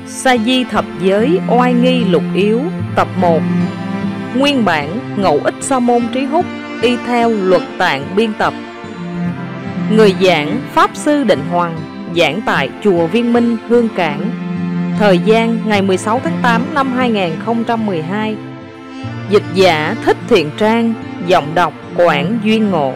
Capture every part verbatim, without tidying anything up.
Sa Di Thập Giới Oai Nghi Lục Yếu Tập một. Nguyên bản Ngẫu Ích Sa Môn Trí Húc y theo luật tạng biên tập. Người giảng Pháp Sư Định Hoằng, giảng tại Chùa Viên Minh, Hương Cảng. Thời gian ngày mười sáu tháng tám năm hai nghìn không trăm mười hai. Dịch giả Thích Thiện Trang, giọng đọc Quảng Duyên Ngộ.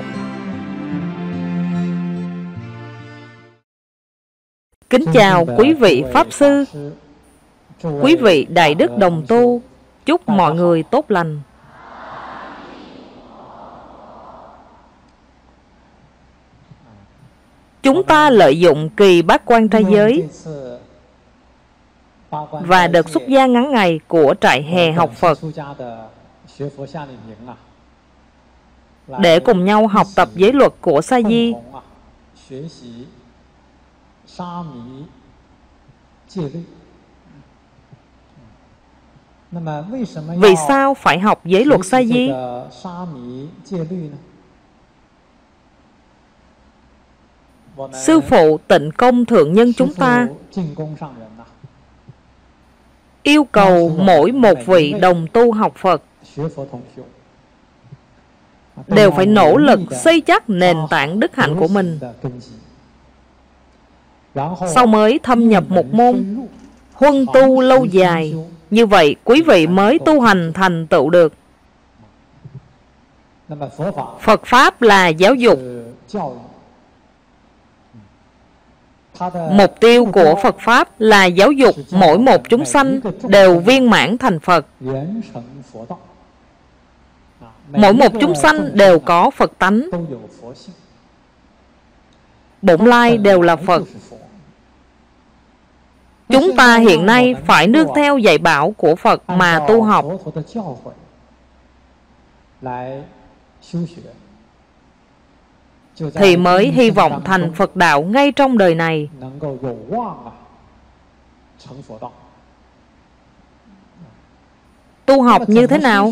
Kính chào quý vị Pháp Sư, quý vị Đại Đức Đồng Tu, chúc mọi người tốt lành. Chúng ta lợi dụng kỳ bát quan trai giới và đợt xuất gia ngắn ngày của trại hè học Phật để cùng nhau học tập giới luật của Sa Di. Vì sao phải học giới luật Sa Di? Sư phụ Tịnh Công Thượng Nhân chúng ta yêu cầu mỗi một vị đồng tu học Phật đều phải nỗ lực xây chắc nền tảng đức hạnh của mình, sau mới thâm nhập một môn, huân tu lâu dài. Như vậy quý vị mới tu hành thành tựu được. Phật Pháp là giáo dục. Mục tiêu của Phật Pháp là giáo dục mỗi một chúng sanh đều viên mãn thành Phật. Mỗi một chúng sanh đều có Phật tánh, bổn lai đều là Phật. Chúng ta hiện nay phải nương theo dạy bảo của Phật mà tu học, thì mới hy vọng thành Phật đạo ngay trong đời này. Tu học như thế nào?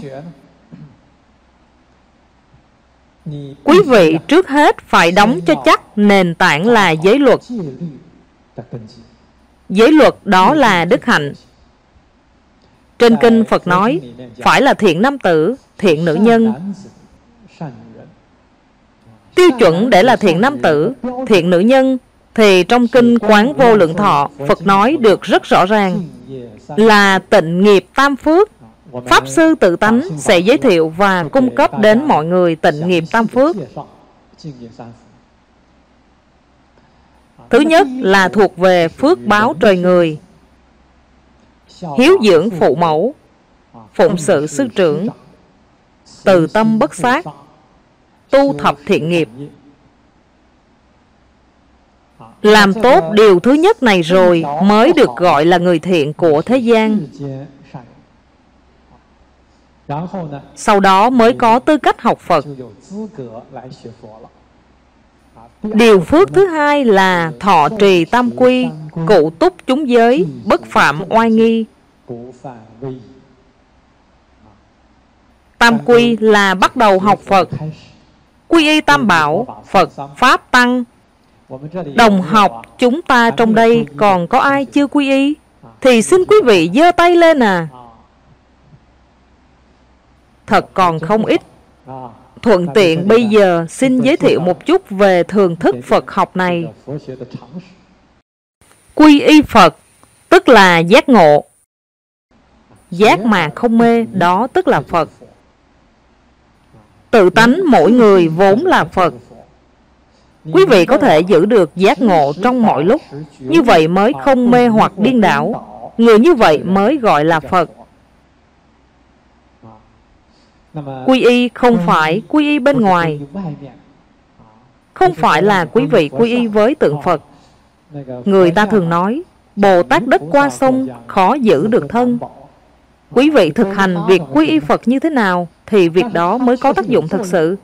Quý vị trước hết phải đóng cho chắc nền tảng là giới luật. Giới luật đó là đức hạnh. Trên kinh Phật nói phải là thiện nam tử, thiện nữ nhân. Tiêu chuẩn để là thiện nam tử, thiện nữ nhân thì trong kinh Quán Vô Lượng Thọ Phật nói được rất rõ ràng là tịnh nghiệp tam phước. Pháp Sư Tự Tánh sẽ giới thiệu và cung cấp đến mọi người tịnh nghiệp tam phước. Thứ nhất là thuộc về phước báo trời người, hiếu dưỡng phụ mẫu, phụng sự sư trưởng, từ tâm bất sát, tu thập thiện nghiệp. Làm tốt điều thứ nhất này rồi mới được gọi là người thiện của thế gian. Sau đó mới có tư cách học Phật. Điều phước thứ hai là thọ trì tam quy, cụ túc chúng giới, bất phạm oai nghi. Tam quy là bắt đầu học Phật, quy y tam bảo, Phật, Pháp, Tăng. Đồng học chúng ta trong đây còn có ai chưa quy y? Thì xin quý vị giơ tay lên à. Thật còn không ít. Thuận tiện bây giờ xin giới thiệu một chút về thường thức Phật học này. Quy y Phật tức là giác ngộ. Giác mà không mê, đó tức là Phật. Tự tánh mỗi người vốn là Phật. Quý vị có thể giữ được giác ngộ trong mọi lúc, như vậy mới không mê hoặc điên đảo. Người như vậy mới gọi là Phật. Quy y không phải quy y bên ngoài, không phải là quý vị quy y với tượng Phật. Người ta thường nói Bồ Tát đất qua sông khó giữ được thân. Quý vị thực hành việc quy y Phật như thế nào thì việc đó mới có tác dụng thực sự.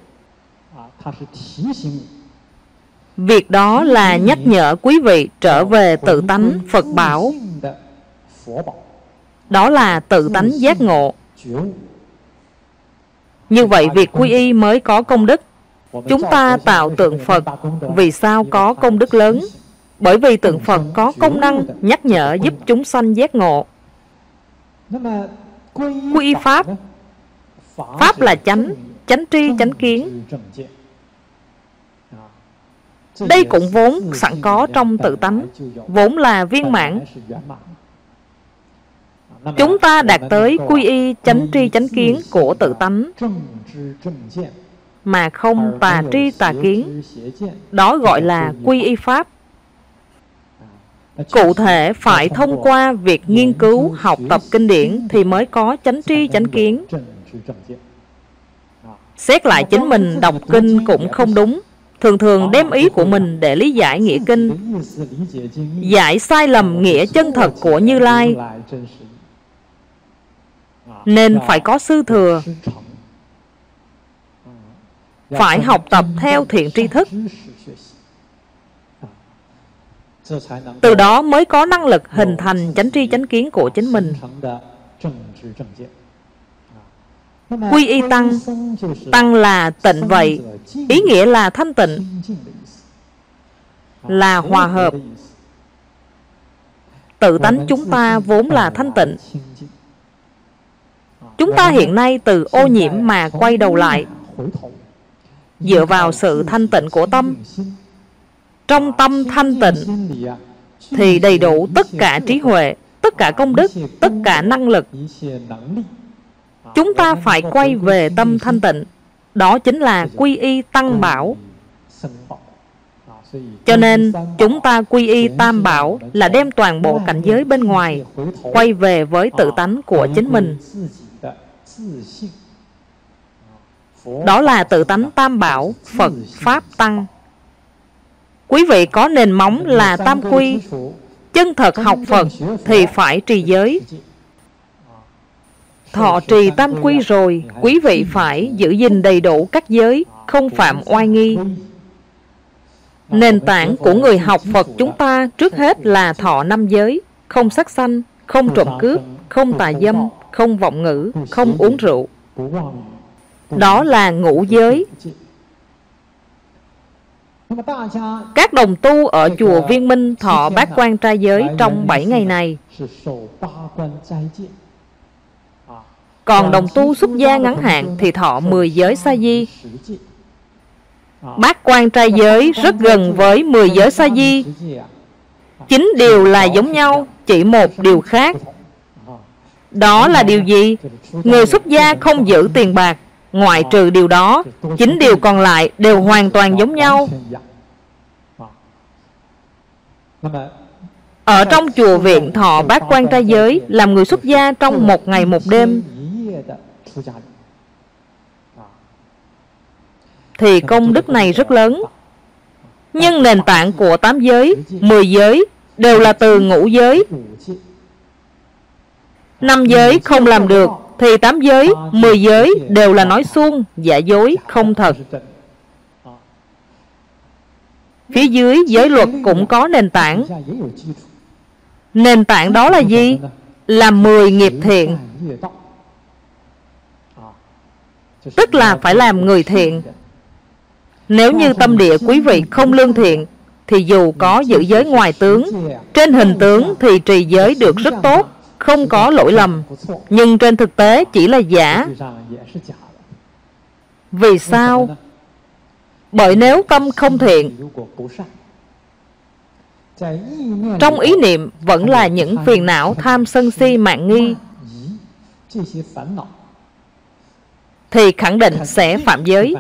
Việc đó là nhắc nhở quý vị trở về tự tánh Phật bảo. Đó là tự tánh giác ngộ. Như vậy việc quy y mới có công đức. Chúng ta tạo tượng Phật vì sao có công đức lớn? Bởi vì tượng Phật có công năng nhắc nhở giúp chúng sanh giác ngộ. Quy y Pháp, Pháp là chánh, chánh tri, chánh kiến. Đây cũng vốn sẵn có trong tự tánh, vốn là viên mãn. Chúng ta đạt tới quy y chánh tri chánh kiến của tự tánh, mà không tà tri tà kiến. Đó gọi là quy y Pháp. Cụ thể phải thông qua việc nghiên cứu, học tập kinh điển thì mới có chánh tri chánh kiến. Xét lại chính mình đọc kinh cũng không đúng, thường thường đem ý của mình để lý giải nghĩa kinh, giải sai lầm nghĩa chân thật của Như Lai, nên phải có sư thừa, phải học tập theo thiện tri thức. Từ đó mới có năng lực hình thành chánh tri chánh kiến của chính mình. Quy y Tăng, Tăng là tịnh vậy, ý nghĩa là thanh tịnh, là hòa hợp. Tự tánh chúng ta vốn là thanh tịnh. Chúng ta hiện nay từ ô nhiễm mà quay đầu lại, dựa vào sự thanh tịnh của tâm. Trong tâm thanh tịnh thì đầy đủ tất cả trí huệ, tất cả công đức, tất cả năng lực. Chúng ta phải quay về tâm thanh tịnh. Đó chính là quy y Tăng Bảo. Cho nên chúng ta quy y Tam Bảo là đem toàn bộ cảnh giới bên ngoài quay về với tự tánh của chính mình. Đó là tự tánh Tam Bảo, Phật, Pháp, Tăng. Quý vị có nền móng là tam quy, chân thật học Phật thì phải trì giới. Thọ trì tam quy rồi, quý vị phải giữ gìn đầy đủ các giới, không phạm oai nghi. Nền tảng của người học Phật chúng ta trước hết là thọ năm giới, không sát sanh, không trộm cướp, không tà dâm, không vọng ngữ, không uống rượu. Đó là ngũ giới. Các đồng tu ở chùa Viên Minh thọ bát quan trai giới trong bảy ngày này. Còn đồng tu xuất gia ngắn hạn thì thọ mười giới sa di. Bát quan trai giới rất gần với mười giới sa di. Chín điều là giống nhau, chỉ một điều khác. Đó là điều gì? Người xuất gia không giữ tiền bạc. Ngoại trừ điều đó, chín điều còn lại đều hoàn toàn giống nhau. Ở trong chùa viện thọ bát quan trai giới, làm người xuất gia trong một ngày một đêm, thì công đức này rất lớn. Nhưng nền tảng của tám giới, mười giới đều là từ ngũ giới. Năm giới không làm được thì tám giới, mười giới đều là nói suông, giả dối, không thật. Phía dưới giới luật cũng có nền tảng. Nền tảng đó là gì? Là mười nghiệp thiện. Tức là phải làm người thiện. Nếu như tâm địa quý vị không lương thiện, thì dù có giữ giới ngoài tướng, trên hình tướng thì trì giới được rất tốt, không có lỗi lầm, nhưng trên thực tế chỉ là giả. Vì sao? Bởi nếu tâm không thiện, trong ý niệm vẫn là những phiền não tham sân si mạn nghi, thì khẳng định sẽ phạm giới.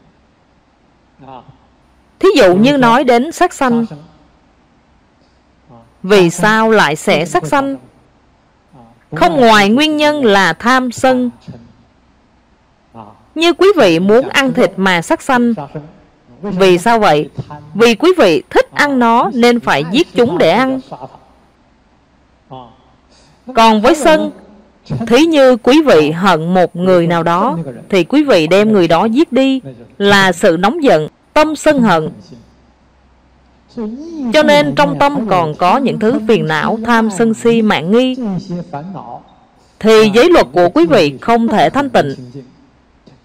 Thí dụ như nói đến sát sanh. Vì sao lại sẽ sát sanh? Không ngoài nguyên nhân là tham sân. Như quý vị muốn ăn thịt mà sát sanh. Vì sao vậy? Vì quý vị thích ăn nó nên phải giết chúng để ăn. Còn với sân, thí như quý vị hận một người nào đó, thì quý vị đem người đó giết đi, là sự nóng giận, tâm sân hận. Cho nên trong tâm còn có những thứ phiền não, tham sân si mạn nghi, thì giới luật của quý vị không thể thanh tịnh,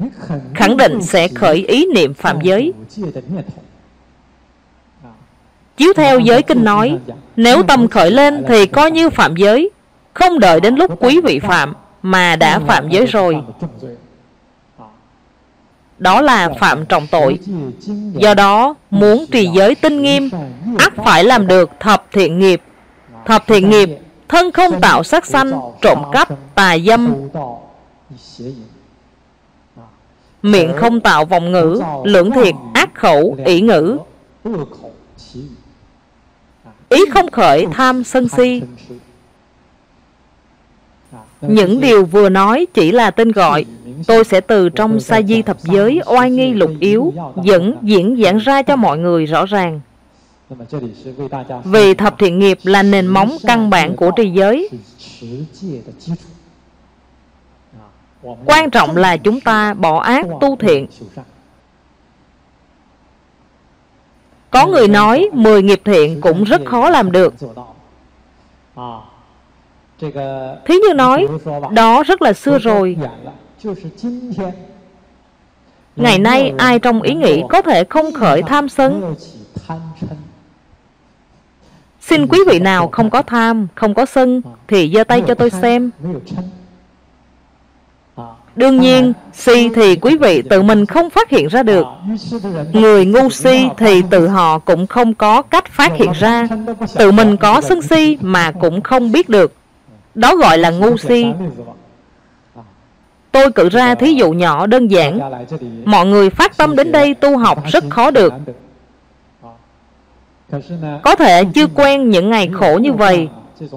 khẳng định sẽ khởi ý niệm phạm giới. Chiếu theo giới kinh nói, nếu tâm khởi lên thì coi như phạm giới, không đợi đến lúc quý vị phạm mà đã phạm giới rồi. Đó là phạm trọng tội. Do đó, muốn trì giới tinh nghiêm, ắt phải làm được thập thiện nghiệp. Thập thiện nghiệp, thân không tạo sát sanh, trộm cắp, tà dâm, miệng không tạo vọng ngữ, lưỡng thiệt, ác khẩu, ỷ ngữ, ý không khởi tham sân si. Những điều vừa nói chỉ là tên gọi. Tôi sẽ từ trong sa di thập giới oai nghi lục yếu dẫn diễn giảng ra cho mọi người rõ ràng. Vì thập thiện nghiệp là nền móng căn bản của trì giới. Quan trọng là chúng ta bỏ ác tu thiện. Có người nói mười nghiệp thiện cũng rất khó làm được. Thí như nói, đó rất là xưa rồi. Ngày nay ai trong ý nghĩ có thể không khởi tham sân? Xin quý vị nào không có tham, không có sân thì giơ tay cho tôi xem. Đương nhiên, si thì quý vị tự mình không phát hiện ra được. Người ngu si thì tự họ cũng không có cách phát hiện ra. Tự mình có sân si mà cũng không biết được. Đó gọi là ngu si. Tôi cử ra thí dụ nhỏ đơn giản. Mọi người phát tâm đến đây tu học rất khó được. Có thể chưa quen những ngày khổ như vậy.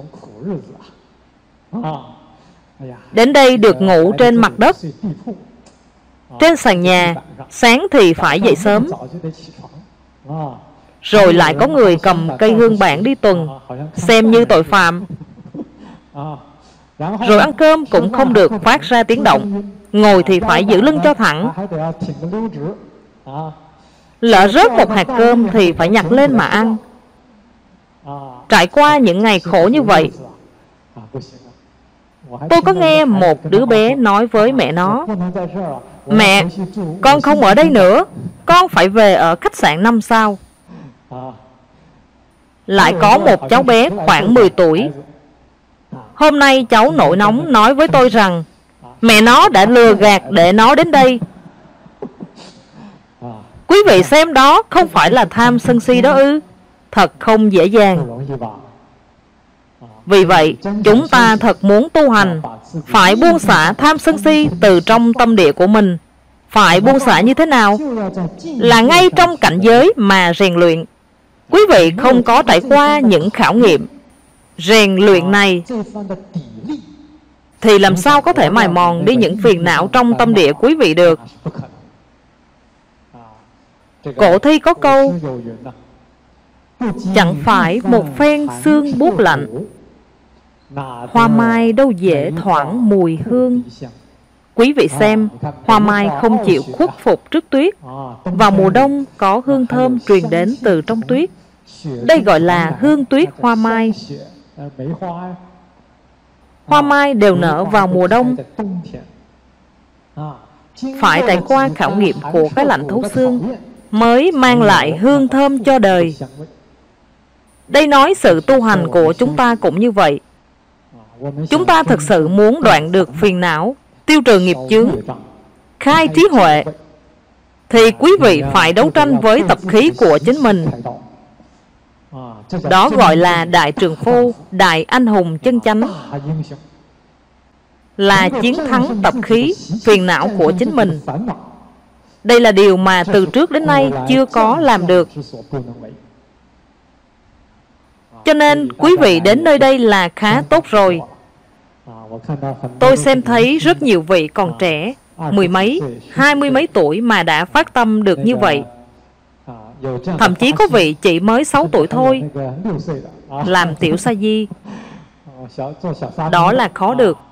Đến đây được ngủ trên mặt đất, trên sàn nhà, sáng thì phải dậy sớm. Rồi lại có người cầm cây hương bản đi tuần, xem như tội phạm. Rồi ăn cơm cũng không được phát ra tiếng động, ngồi thì phải giữ lưng cho thẳng. Lỡ rớt một hạt cơm thì phải nhặt lên mà ăn. Trải qua những ngày khổ như vậy, tôi có nghe một đứa bé nói với mẹ nó: Mẹ, con không ở đây nữa, con phải về ở khách sạn năm sao. Lại có một cháu bé khoảng mười tuổi. Hôm nay cháu nổi nóng nói với tôi rằng mẹ nó đã lừa gạt để nó đến đây. Quý vị xem đó không phải là tham sân si đó ư? Thật không dễ dàng. Vì vậy, chúng ta thật muốn tu hành, phải buông xả tham sân si từ trong tâm địa của mình. Phải buông xả như thế nào? Là ngay trong cảnh giới mà rèn luyện. Quý vị không có trải qua những khảo nghiệm rèn luyện này thì làm sao có thể mài mòn đi những phiền não trong tâm địa quý vị được. Cổ thi có câu: chẳng phải một phen sương buốt lạnh, hoa mai đâu dễ thoảng mùi hương. Quý vị xem, hoa mai không chịu khuất phục trước tuyết. Vào mùa đông có hương thơm truyền đến từ trong tuyết. Đây gọi là hương tuyết hoa mai. Hoa mai đều nở vào mùa đông. Phải trải qua khảo nghiệm của cái lạnh thấu xương mới mang lại hương thơm cho đời. Đây nói sự tu hành của chúng ta cũng như vậy. Chúng ta thực sự muốn đoạn được phiền não, tiêu trừ nghiệp chướng, khai trí huệ, thì quý vị phải đấu tranh với tập khí của chính mình. Đó gọi là đại trượng phu, đại anh hùng chân chánh, là chiến thắng tập khí, phiền não của chính mình. Đây là điều mà từ trước đến nay chưa có làm được. Cho nên quý vị đến nơi đây là khá tốt rồi. Tôi xem thấy rất nhiều vị còn trẻ, mười mấy, hai mươi mấy tuổi mà đã phát tâm được như vậy. Thậm chí có vị chỉ mới sáu tuổi thôi, làm tiểu sa di. Đó là khó được.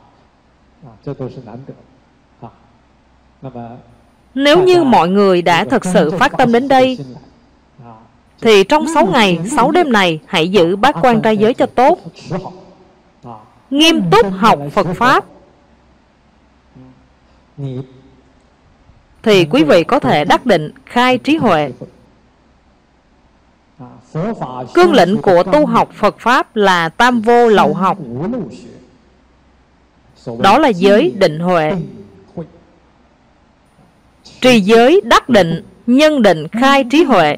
Nếu như mọi người đã thật sự phát tâm đến đây, thì trong sáu ngày, sáu đêm này hãy giữ bát quan trai giới cho tốt, nghiêm túc học Phật Pháp, thì quý vị có thể đắc định khai trí huệ. Cương lĩnh của tu học Phật Pháp là tam vô lậu học. Đó là giới định huệ. Trì giới đắc định, nhân định khai trí huệ.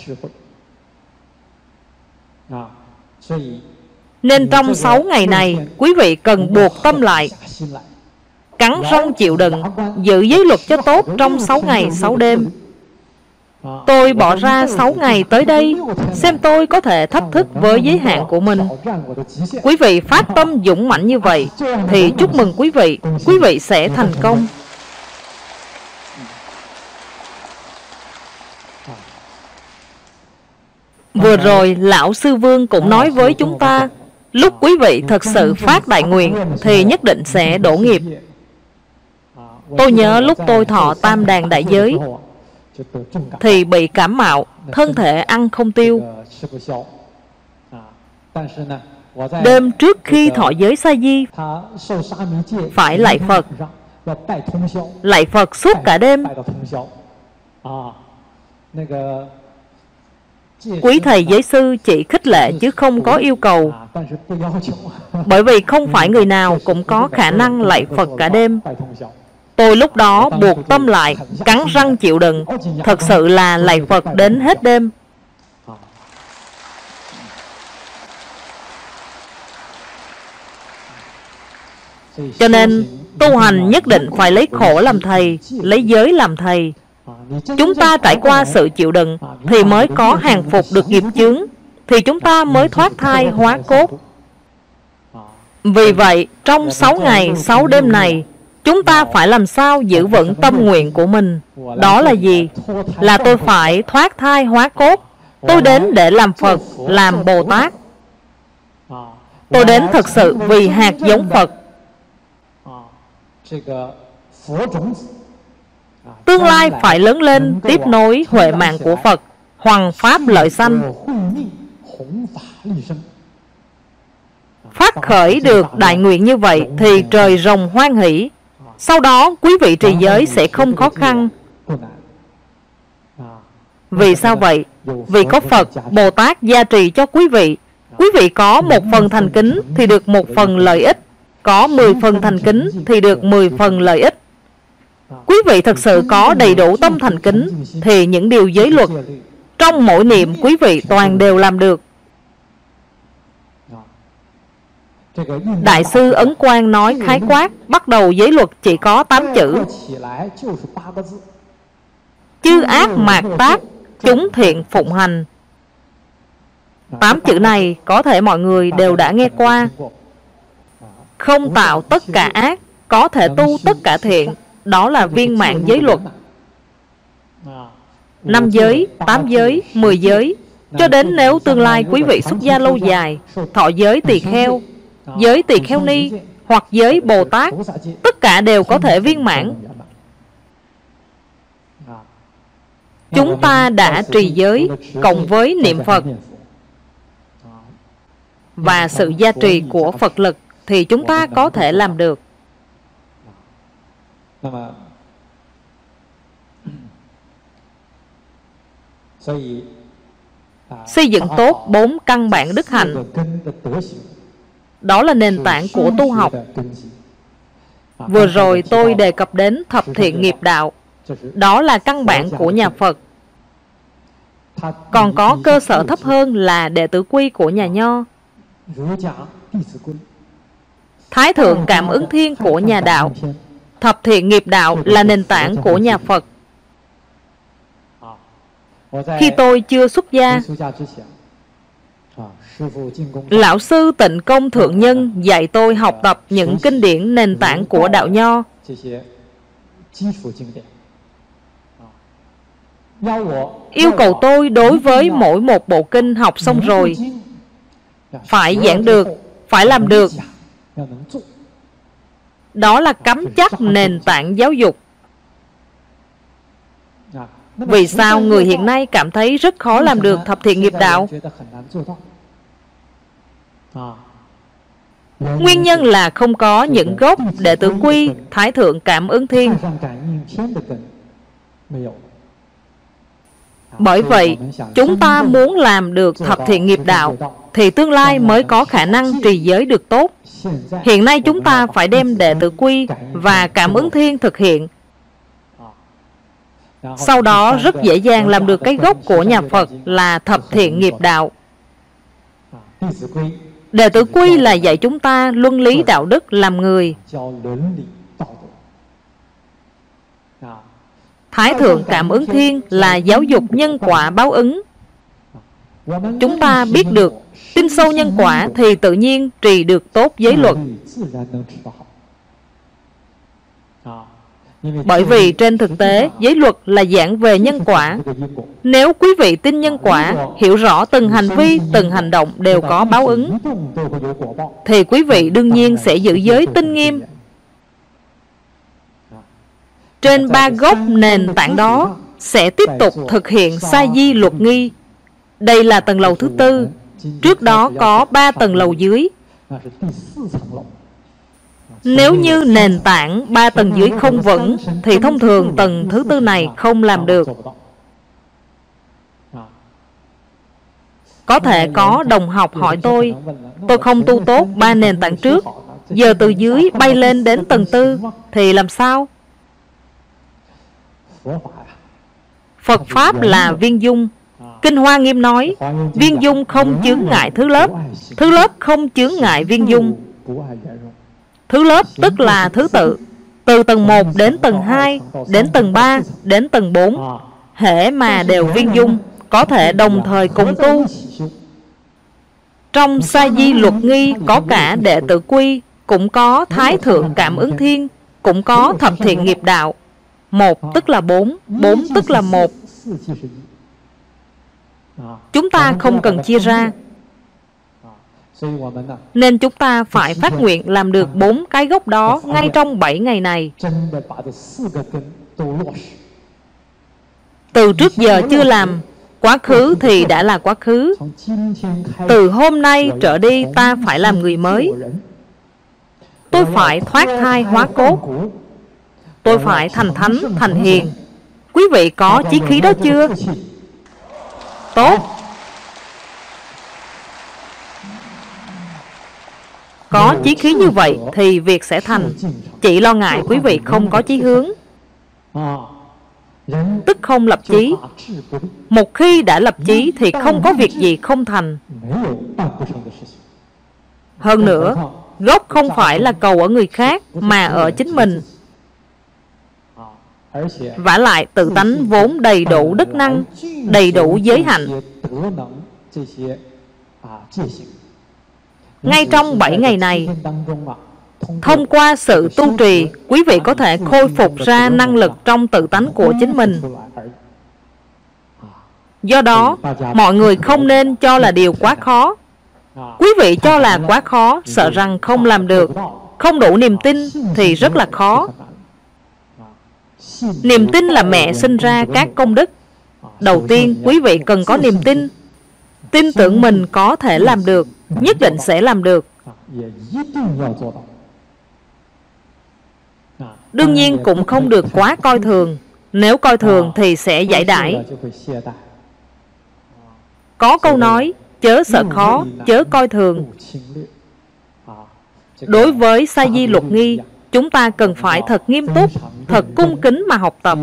Nên trong sáu ngày này, quý vị cần buộc tâm lại, cắn răng chịu đựng, giữ giới luật cho tốt trong sáu ngày sáu đêm. Tôi bỏ ra sáu ngày tới đây, xem tôi có thể thách thức với giới hạn của mình. Quý vị phát tâm dũng mãnh như vậy, thì chúc mừng quý vị, quý vị sẽ thành công. Vừa rồi, Lão Sư Vương cũng nói với chúng ta, lúc quý vị thật sự phát đại nguyện, thì nhất định sẽ đổ nghiệp. Tôi nhớ lúc tôi thọ tam đàn đại giới, thì bị cảm mạo, thân thể ăn không tiêu. Đêm trước khi thọ giới sa di, phải lạy Phật, lạy Phật suốt cả đêm. Quý thầy giới sư chỉ khích lệ chứ không có yêu cầu, bởi vì không phải người nào cũng có khả năng lạy Phật cả đêm. Tôi lúc đó buộc tâm lại, cắn răng chịu đựng, thật sự là lạy Phật đến hết đêm. Cho nên tu hành nhất định phải lấy khổ làm thầy, lấy giới làm thầy. Chúng ta trải qua sự chịu đựng thì mới có hàng phục được nghiệp chướng, thì chúng ta mới thoát thai hóa cốt. Vì vậy, trong sáu ngày, sáu đêm này, chúng ta phải làm sao giữ vững tâm nguyện của mình. Đó là gì? Là tôi phải thoát thai hóa cốt. Tôi đến để làm Phật, làm Bồ Tát. Tôi đến thật sự vì hạt giống Phật. Tương lai phải lớn lên tiếp nối huệ mạng của Phật, hoằng pháp lợi sanh. Phát khởi được đại nguyện như vậy thì trời rồng hoan hỷ. Sau đó quý vị trì giới sẽ không khó khăn. Vì sao vậy? Vì có Phật, Bồ Tát gia trì cho quý vị. Quý vị có một phần thành kính thì được một phần lợi ích, có mười phần thành kính thì được mười phần lợi ích. Quý vị thật sự có đầy đủ tâm thành kính thì những điều giới luật trong mỗi niệm quý vị toàn đều làm được. Đại sư Ấn Quang nói khái quát, bắt đầu giới luật chỉ có tám chữ: chư ác mạt tác, chúng thiện phụng hành. Tám chữ này có thể mọi người đều đã nghe qua. Không tạo tất cả ác, có thể tu tất cả thiện. Đó là viên mãn giới luật. Năm giới, tám giới, mười giới, cho đến nếu tương lai quý vị xuất gia lâu dài, thọ giới tỳ kheo, giới tỳ kheo ni hoặc giới Bồ Tát, tất cả đều có thể viên mãn. Chúng ta đã trì giới cộng với niệm Phật và sự gia trì của Phật lực thì chúng ta có thể làm được. Xây dựng tốt bốn căn bản đức hạnh. Đó là nền tảng của tu học. Vừa rồi tôi đề cập đến thập thiện nghiệp đạo. Đó là căn bản của nhà Phật. Còn có cơ sở thấp hơn là đệ tử quy của nhà Nho, Thái thượng cảm ứng thiên của nhà đạo. Thập thiện nghiệp đạo là nền tảng của nhà Phật. Khi tôi chưa xuất gia, Lão sư Tịnh Công Thượng Nhân dạy tôi học tập những kinh điển nền tảng của đạo Nho. Yêu cầu tôi đối với mỗi một bộ kinh học xong rồi phải giảng được, phải làm được. Đó là cắm chắc nền tảng giáo dục. Vì sao người hiện nay cảm thấy rất khó làm được thập thiện nghiệp đạo? Nguyên nhân là không có những gốc đệ tử quy, Thái thượng cảm ứng thiên. Bởi vậy, chúng ta muốn làm được thập thiện nghiệp đạo thì tương lai mới có khả năng trì giới được tốt. Hiện nay chúng ta phải đem đệ tử quy và cảm ứng thiên thực hiện. Sau đó rất dễ dàng làm được cái gốc của nhà Phật là thập thiện nghiệp đạo. Đệ tử quy là dạy chúng ta luân lý đạo đức làm người. Thái thượng cảm ứng thiên là giáo dục nhân quả báo ứng. Chúng ta biết được, tin sâu nhân quả thì tự nhiên trì được tốt giới luật. Bởi vì trên thực tế, giới luật là giảng về nhân quả. Nếu quý vị tin nhân quả, hiểu rõ từng hành vi, từng hành động đều có báo ứng, thì quý vị đương nhiên sẽ giữ giới tinh nghiêm. Trên ba gốc nền tảng đó, sẽ tiếp tục thực hiện sa di luật nghi. Đây là tầng lầu thứ tư. Trước đó có ba tầng lầu dưới. Nếu như nền tảng ba tầng dưới không vững, thì thông thường tầng thứ tư này không làm được. Có thể có đồng học hỏi tôi, tôi không tu tốt ba nền tảng trước, giờ từ dưới bay lên đến tầng tư, thì làm sao? Phật Pháp là viên dung. Kinh Hoa Nghiêm nói, viên dung không chướng ngại thứ lớp, thứ lớp không chướng ngại viên dung. Thứ lớp tức là thứ tự. Từ tầng một đến tầng hai, đến tầng ba, đến tầng bốn, hễ mà đều viên dung, có thể đồng thời cùng tu. Trong sa di luật nghi có cả đệ tử quy, cũng có thái thượng cảm ứng thiên, cũng có thập thiện nghiệp đạo. Một tức là bốn, bốn tức là một. Chúng ta không cần chia ra. Nên chúng ta phải phát nguyện làm được bốn cái gốc đó ngay trong bảy ngày này. Từ trước giờ chưa làm, quá khứ thì đã là quá khứ. Từ hôm nay trở đi ta phải làm người mới. Tôi phải thoát thai hóa cốt. Tôi phải thành thánh, thành hiền. Quý vị có chí khí đó chưa? Tốt. Có chí khí như vậy thì việc sẽ thành. Chỉ lo ngại quý vị không có chí hướng, tức không lập chí. Một khi đã lập chí thì không có việc gì không thành. Hơn nữa, gốc không phải là cầu ở người khác mà ở chính mình. Vả lại tự tánh vốn đầy đủ đức năng, đầy đủ giới hạnh. Ngay trong bảy ngày này, thông qua sự tu trì, quý vị có thể khôi phục ra năng lực trong tự tánh của chính mình. Do đó, mọi người không nên cho là điều quá khó. Quý vị cho là quá khó, sợ rằng không làm được, không đủ niềm tin thì rất là khó. Niềm tin là mẹ sinh ra các công đức. Đầu tiên, quý vị cần có niềm tin. Tin tưởng mình có thể làm được, nhất định sẽ làm được. Đương nhiên cũng không được quá coi thường. Nếu coi thường thì sẽ giải đãi. Có câu nói, chớ sợ khó, chớ coi thường. Đối với sa di luật nghi, chúng ta cần phải thật nghiêm túc, thật cung kính mà học tập.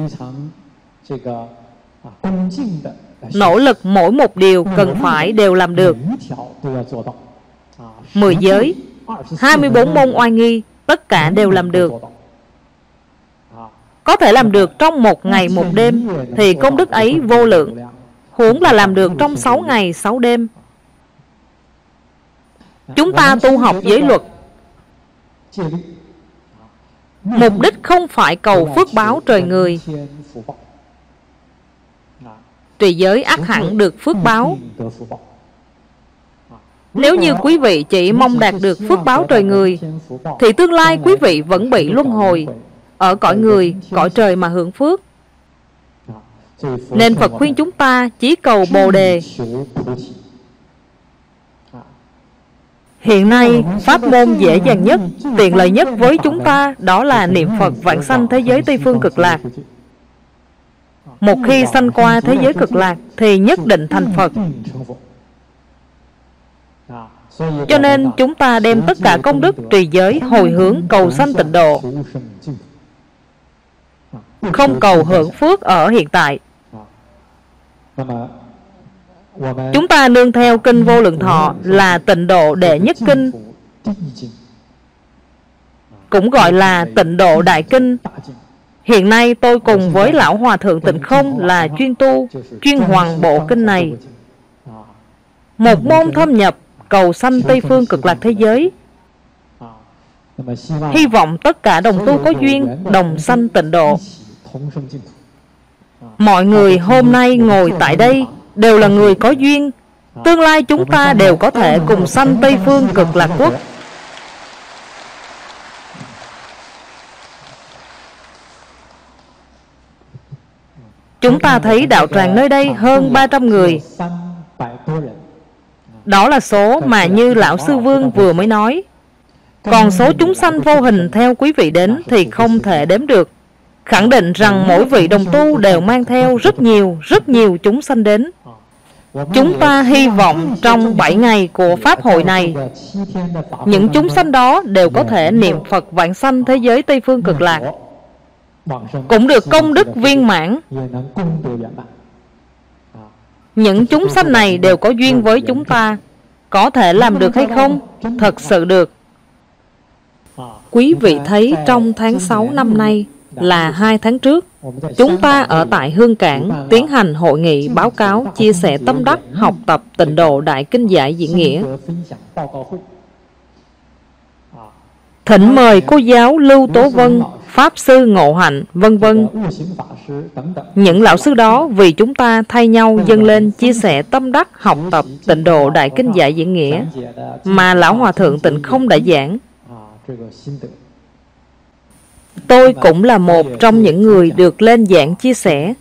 Nỗ lực mỗi một điều cần phải đều làm được. Mười giới, hai mươi bốn môn oai nghi, tất cả đều làm được. Có thể làm được trong một ngày một đêm thì công đức ấy vô lượng. Huống là làm được trong sáu ngày sáu đêm. Chúng ta tu học giới luật, mục đích không phải cầu phước báo trời người. Trì giới ắt hẳn được phước báo. Nếu như quý vị chỉ mong đạt được phước báo trời người, thì tương lai quý vị vẫn bị luân hồi ở cõi người, cõi trời mà hưởng phước. Nên Phật khuyên chúng ta chỉ cầu Bồ Đề. Hiện nay, pháp môn dễ dàng nhất, tiện lợi nhất với chúng ta đó là niệm Phật vãng sanh thế giới Tây Phương Cực Lạc. một khi sanh qua thế giới cực lạc thì nhất định thành Phật. Cho nên chúng ta đem tất cả công đức trì giới hồi hướng cầu sanh tịnh độ, không cầu hưởng phước ở hiện tại. Chúng ta nương theo kinh Vô Lượng Thọ là tịnh độ đệ nhất kinh, cũng gọi là tịnh độ đại kinh. Hiện nay tôi cùng với Lão Hòa Thượng Tịnh Không là chuyên tu, chuyên hoàn bộ kinh này. Một môn thâm nhập cầu sanh Tây Phương Cực Lạc thế giới. Hy vọng tất cả đồng tu có duyên đồng sanh tịnh độ. Mọi người hôm nay ngồi tại đây đều là người có duyên. Tương lai chúng ta đều có thể cùng sanh Tây Phương Cực Lạc quốc. Chúng ta thấy đạo tràng nơi đây hơn ba trăm người. Đó là số mà như Lão Sư Vương vừa mới nói. Còn số chúng sanh vô hình theo quý vị đến thì không thể đếm được. Khẳng định rằng mỗi vị đồng tu đều mang theo rất nhiều, rất nhiều chúng sanh đến. Chúng ta hy vọng trong bảy ngày của Pháp hội này, những chúng sanh đó đều có thể niệm Phật vãng sanh thế giới Tây Phương Cực Lạc, cũng được công đức viên mãn. Những chúng sanh này đều có duyên với chúng ta. Có thể làm được hay không? Thật sự được. Quý vị thấy trong tháng sáu năm nay là hai tháng trước, chúng ta ở tại Hương Cảng tiến hành hội nghị báo cáo chia sẻ tâm đắc học tập tịnh độ đại kinh giải diễn nghĩa. Thỉnh mời cô giáo Lưu Tố Vân, Pháp Sư Ngộ Hạnh, vân vân. Những lão sư đó vì chúng ta thay nhau dâng lên chia sẻ tâm đắc học tập tịnh độ đại kinh giải diễn nghĩa mà Lão Hòa Thượng Tịnh Không đã giảng. Tôi cũng là một trong những người được lên giảng chia sẻ.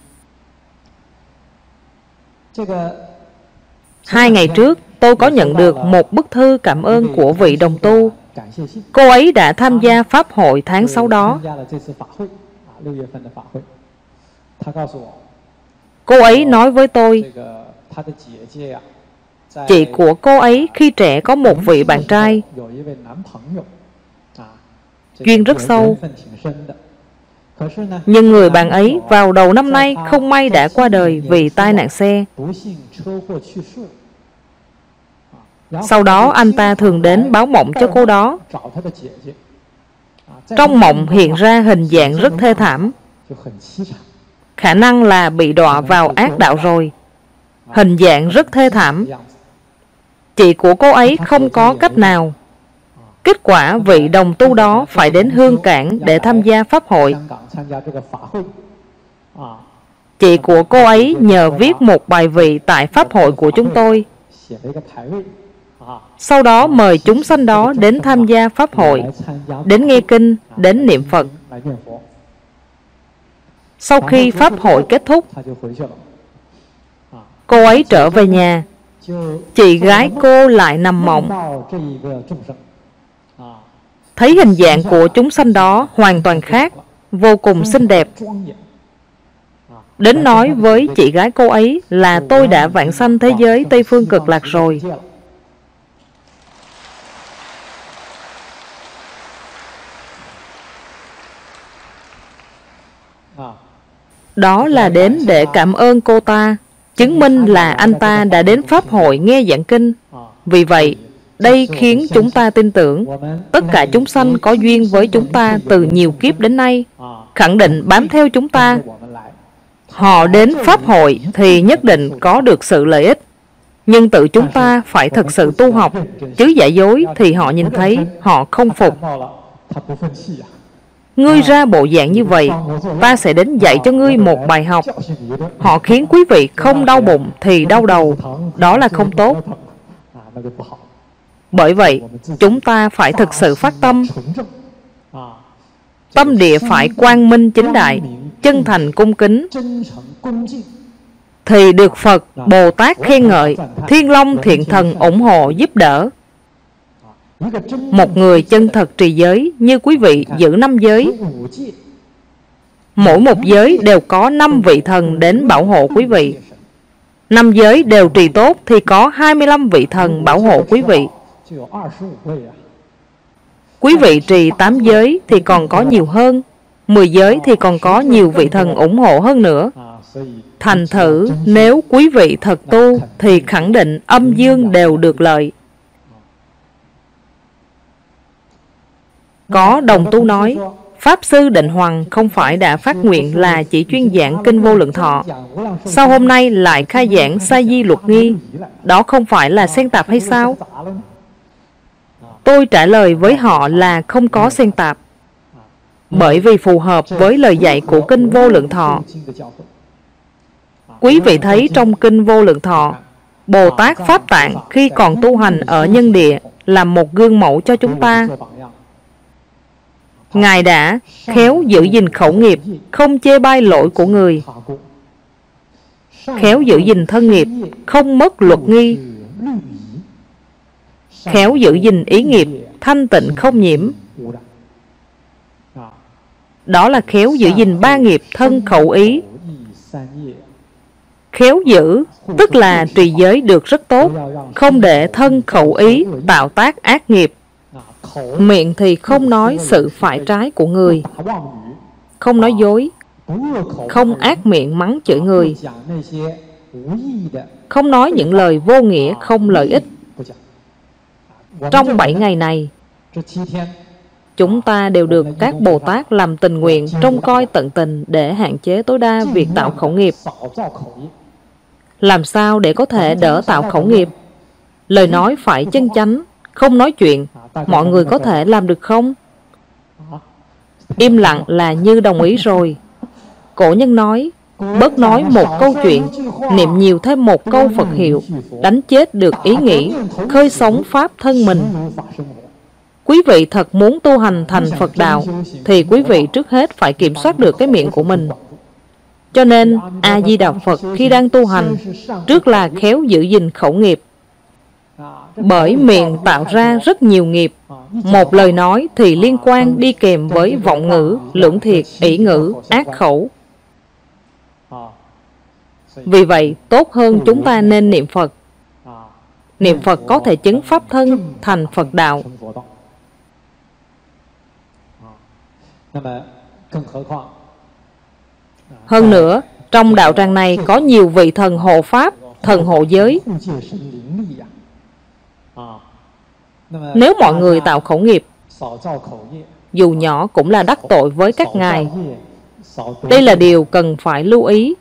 Hai ngày trước, tôi có nhận được một bức thư cảm ơn của vị đồng tu. Cô ấy đã tham gia Pháp hội tháng sáu đó. Cô ấy nói với tôi, chị của cô ấy khi trẻ có một vị bạn trai, duyên rất sâu. Nhưng người bạn ấy vào đầu năm nay không may đã qua đời vì tai nạn xe. Sau đó anh ta thường đến báo mộng cho cô đó. Trong mộng hiện ra hình dạng rất thê thảm, khả năng là bị đọa vào ác đạo rồi. Hình dạng rất thê thảm. Chị của cô ấy không có cách nào. Kết quả vị đồng tu đó phải đến Hương Cảng để tham gia Pháp hội. Chị của cô ấy nhờ viết một bài vị tại Pháp hội của chúng tôi. Sau đó mời chúng sanh đó đến tham gia Pháp hội, đến nghe kinh, đến niệm Phật. Sau khi Pháp hội kết thúc, cô ấy trở về nhà. Chị gái cô lại nằm mộng, thấy hình dạng của chúng sanh đó hoàn toàn khác, vô cùng xinh đẹp. Đến nói với chị gái cô ấy là tôi đã vãng sanh thế giới Tây Phương Cực Lạc rồi. Đó là đến để cảm ơn cô ta, chứng minh là anh ta đã đến Pháp hội nghe giảng kinh. Vì vậy, đây khiến chúng ta tin tưởng tất cả chúng sanh có duyên với chúng ta từ nhiều kiếp đến nay, khẳng định bám theo chúng ta. Họ đến Pháp hội thì nhất định có được sự lợi ích. Nhưng tự chúng ta phải thực sự tu học, chứ giả dối thì họ nhìn thấy, họ không phục. Ngươi ra bộ dạng như vậy, ta sẽ đến dạy cho ngươi một bài học. Họ khiến quý vị không đau bụng thì đau đầu. Đó là không tốt. Bởi vậy, chúng ta phải thực sự phát tâm. Tâm địa phải quang minh chính đại, chân thành cung kính, thì được Phật, Bồ Tát khen ngợi, Thiên Long Thiện Thần ủng hộ giúp đỡ. Một người chân thật trì giới như quý vị giữ năm giới, Mỗi một giới đều có năm vị thần đến bảo hộ quý vị. Năm giới đều trì tốt thì có hai mươi lăm vị thần bảo hộ quý vị. Quý vị trì tám giới thì còn có nhiều hơn, mười giới thì còn có nhiều vị thần ủng hộ hơn nữa. Thành thử nếu quý vị thật tu thì khẳng định âm dương đều được lợi. Có đồng tu nói, Pháp Sư Định Hoằng không phải đã phát nguyện là chỉ chuyên giảng Kinh Vô Lượng Thọ, sao hôm nay lại khai giảng Sa Di Luật Nghi? Đó không phải là xen tạp hay sao? Tôi trả lời với họ là không có xen tạp, bởi vì phù hợp với lời dạy của Kinh Vô Lượng Thọ. Quý vị thấy trong Kinh Vô Lượng Thọ, Bồ Tát Pháp Tạng khi còn tu hành ở nhân địa làm một gương mẫu cho chúng ta. Ngài đã khéo giữ gìn khẩu nghiệp, không chê bai lỗi của người, khéo giữ gìn thân nghiệp, không mất luật nghi, khéo giữ gìn ý nghiệp, thanh tịnh không nhiễm. Đó là khéo giữ gìn ba nghiệp thân khẩu ý. Khéo giữ tức là trì giới được rất tốt, không để thân khẩu ý tạo tác ác nghiệp. Miệng thì không nói sự phải trái của người, không nói dối, không ác miệng mắng chửi người, không nói những lời vô nghĩa không lợi ích. Trong bảy ngày này, chúng ta đều được các Bồ Tát làm tình nguyện trông coi tận tình để hạn chế tối đa việc tạo khẩu nghiệp. Làm sao để có thể đỡ tạo khẩu nghiệp? Lời nói phải chân chánh, không nói chuyện. Mọi người có thể làm được không? Im lặng là như đồng ý rồi. Cổ nhân nói, bớt nói một câu chuyện, niệm nhiều thêm một câu Phật hiệu, đánh chết được ý nghĩ, khơi sống Pháp thân mình. Quý vị thật muốn tu hành thành Phật đạo, thì quý vị trước hết phải kiểm soát được cái miệng của mình. Cho nên, A-di-đà Phật khi đang tu hành, trước là khéo giữ gìn khẩu nghiệp. Bởi miệng tạo ra rất nhiều nghiệp. Một lời nói thì liên quan đi kèm với vọng ngữ, lưỡng thiệt, ỷ ngữ, ác khẩu. Vì vậy, tốt hơn chúng ta nên niệm Phật. Niệm Phật có thể chứng Pháp thân thành Phật đạo. Hơn nữa, trong đạo tràng này có nhiều vị thần hộ Pháp, thần hộ giới. Nếu mọi người tạo khẩu nghiệp, dù nhỏ cũng là đắc tội với các ngài. Đây là điều cần phải lưu ý.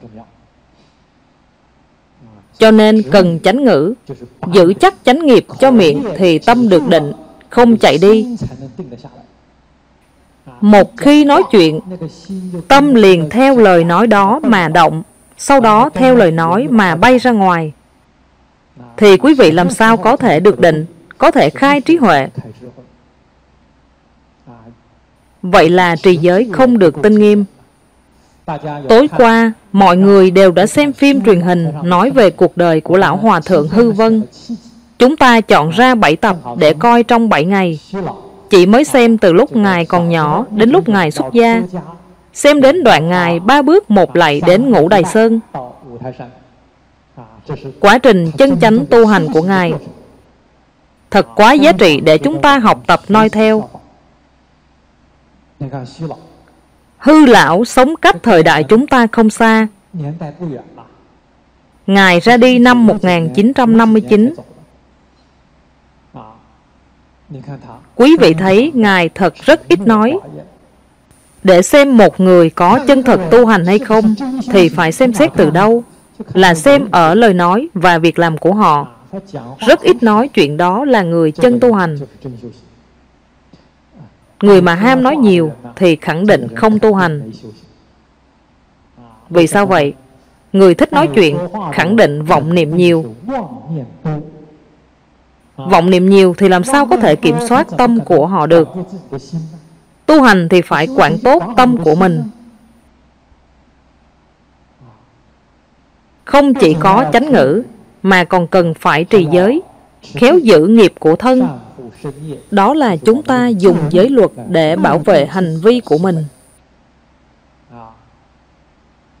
Cho nên cần chánh ngữ, giữ chắc chánh nghiệp cho miệng thì tâm được định, không chạy đi. Một khi nói chuyện, tâm liền theo lời nói đó mà động, sau đó theo lời nói mà bay ra ngoài. Thì quý vị làm sao có thể được định, có thể khai trí huệ? Vậy là trì giới không được tinh nghiêm. Tối qua, mọi người đều đã xem phim truyền hình nói về cuộc đời của Lão Hòa Thượng Hư Vân. Chúng ta chọn ra bảy tập để coi trong bảy ngày. Chỉ mới xem từ lúc Ngài còn nhỏ đến lúc Ngài xuất gia. Xem đến đoạn Ngài ba bước một lạy đến Ngũ Đài Sơn. Quá trình chân chánh tu hành của Ngài thật quá giá trị để chúng ta học tập noi theo. Hư lão sống cách thời đại chúng ta không xa. Ngài ra đi năm một nghìn chín trăm năm mươi chín. Quý vị thấy Ngài thật rất ít nói. Để xem một người có chân thật tu hành hay không thì phải xem xét từ đâu? Là xem ở lời nói và việc làm của họ. Rất ít nói chuyện đó là người chân tu hành. Người mà ham nói nhiều thì khẳng định không tu hành. Vì sao vậy? Người thích nói chuyện khẳng định vọng niệm nhiều. Vọng niệm nhiều thì làm sao có thể kiểm soát tâm của họ được? Tu hành thì phải quản tốt tâm của mình. Không chỉ có chánh ngữ mà còn cần phải trì giới, khéo giữ nghiệp của thân. Đó là chúng ta dùng giới luật để bảo vệ hành vi của mình.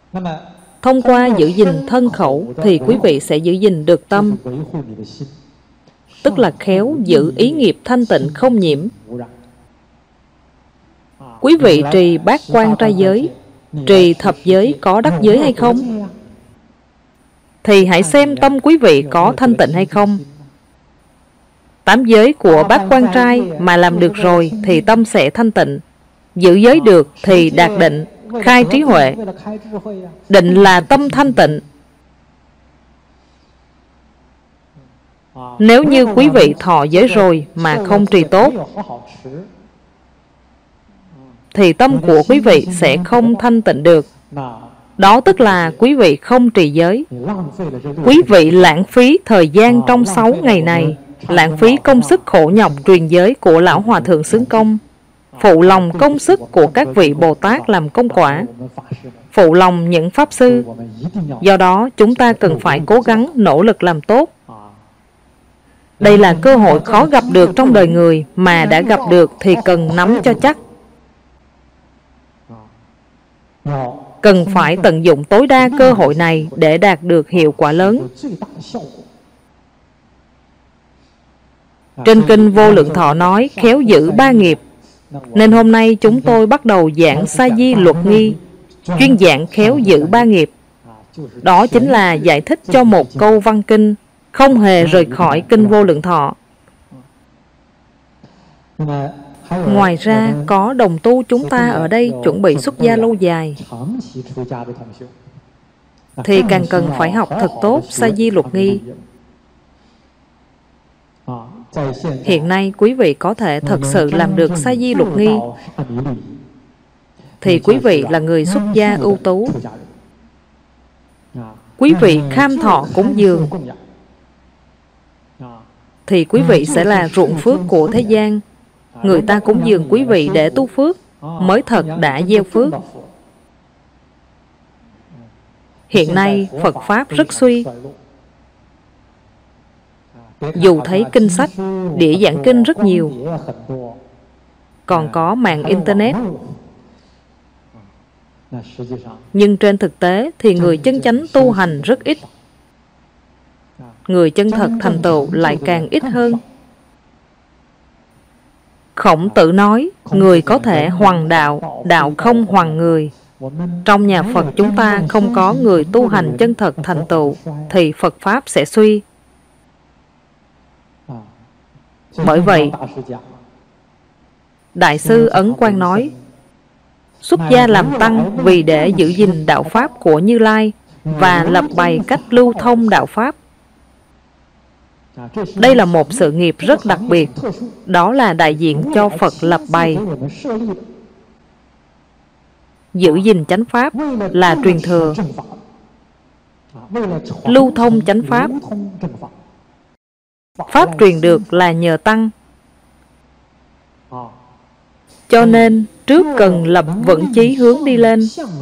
Thông qua giữ gìn thân khẩu thì quý vị sẽ giữ gìn được tâm, tức là khéo giữ ý nghiệp thanh tịnh không nhiễm. Quý vị trì bát quan trai giới, trì thập giới có đắc giới hay không? Thì hãy xem tâm quý vị có thanh tịnh hay không. Tám giới của bát quan trai mà làm được rồi thì tâm sẽ thanh tịnh. Giữ giới được thì đạt định, khai trí huệ. Định là tâm thanh tịnh. Nếu như quý vị thọ giới rồi mà không trì tốt thì tâm của quý vị sẽ không thanh tịnh được. Đó tức là quý vị không trì giới. Quý vị lãng phí thời gian trong sáu ngày này, lãng phí công sức khổ nhọc truyền giới của Lão Hòa Thượng Xứng Công, phụ lòng công sức của các vị Bồ Tát làm công quả, phụ lòng những Pháp Sư. Do đó chúng ta cần phải cố gắng nỗ lực làm tốt. Đây là cơ hội khó gặp được trong đời người, mà đã gặp được thì cần nắm cho chắc. Cần phải tận dụng tối đa cơ hội này để đạt được hiệu quả lớn. Trên kinh Vô Lượng Thọ nói khéo giữ ba nghiệp, nên hôm nay chúng tôi bắt đầu giảng Sa Di Luật Nghi, chuyên giảng khéo giữ ba nghiệp. Đó chính là giải thích cho một câu văn kinh, không hề rời khỏi kinh Vô Lượng Thọ. Ngoài ra, có đồng tu chúng ta ở đây chuẩn bị xuất gia lâu dài thì càng cần phải học thật tốt Sa Di Luật Nghi. Hiện nay quý vị có thể thật sự làm được Sa Di Luật Nghi thì quý vị là người xuất gia ưu tú. Quý vị kham thọ cúng dường thì quý vị sẽ là ruộng phước của thế gian. Người ta cúng dường quý vị để tu phước mới thật đã gieo phước. Hiện nay Phật Pháp rất suy. Dù thấy kinh sách, đĩa giảng kinh rất nhiều, còn có mạng Internet, nhưng trên thực tế thì người chân chánh tu hành rất ít. Người chân thật thành tựu lại càng ít hơn. Khổng Tử nói, người có thể hoằng đạo, đạo không hoằng người. Trong nhà Phật chúng ta không có người tu hành chân thật thành tựu thì Phật Pháp sẽ suy. Bởi vậy, Đại sư Ấn Quang nói, xuất gia làm tăng vì để giữ gìn đạo Pháp của Như Lai và lập bày cách lưu thông đạo Pháp. Đây là một sự nghiệp rất đặc biệt, đó là đại diện cho Phật lập bày. Giữ gìn chánh Pháp là truyền thừa, lưu thông chánh Pháp. Pháp truyền được là nhờ tăng. Cho nên trước cần lập vững chí hướng đi lên,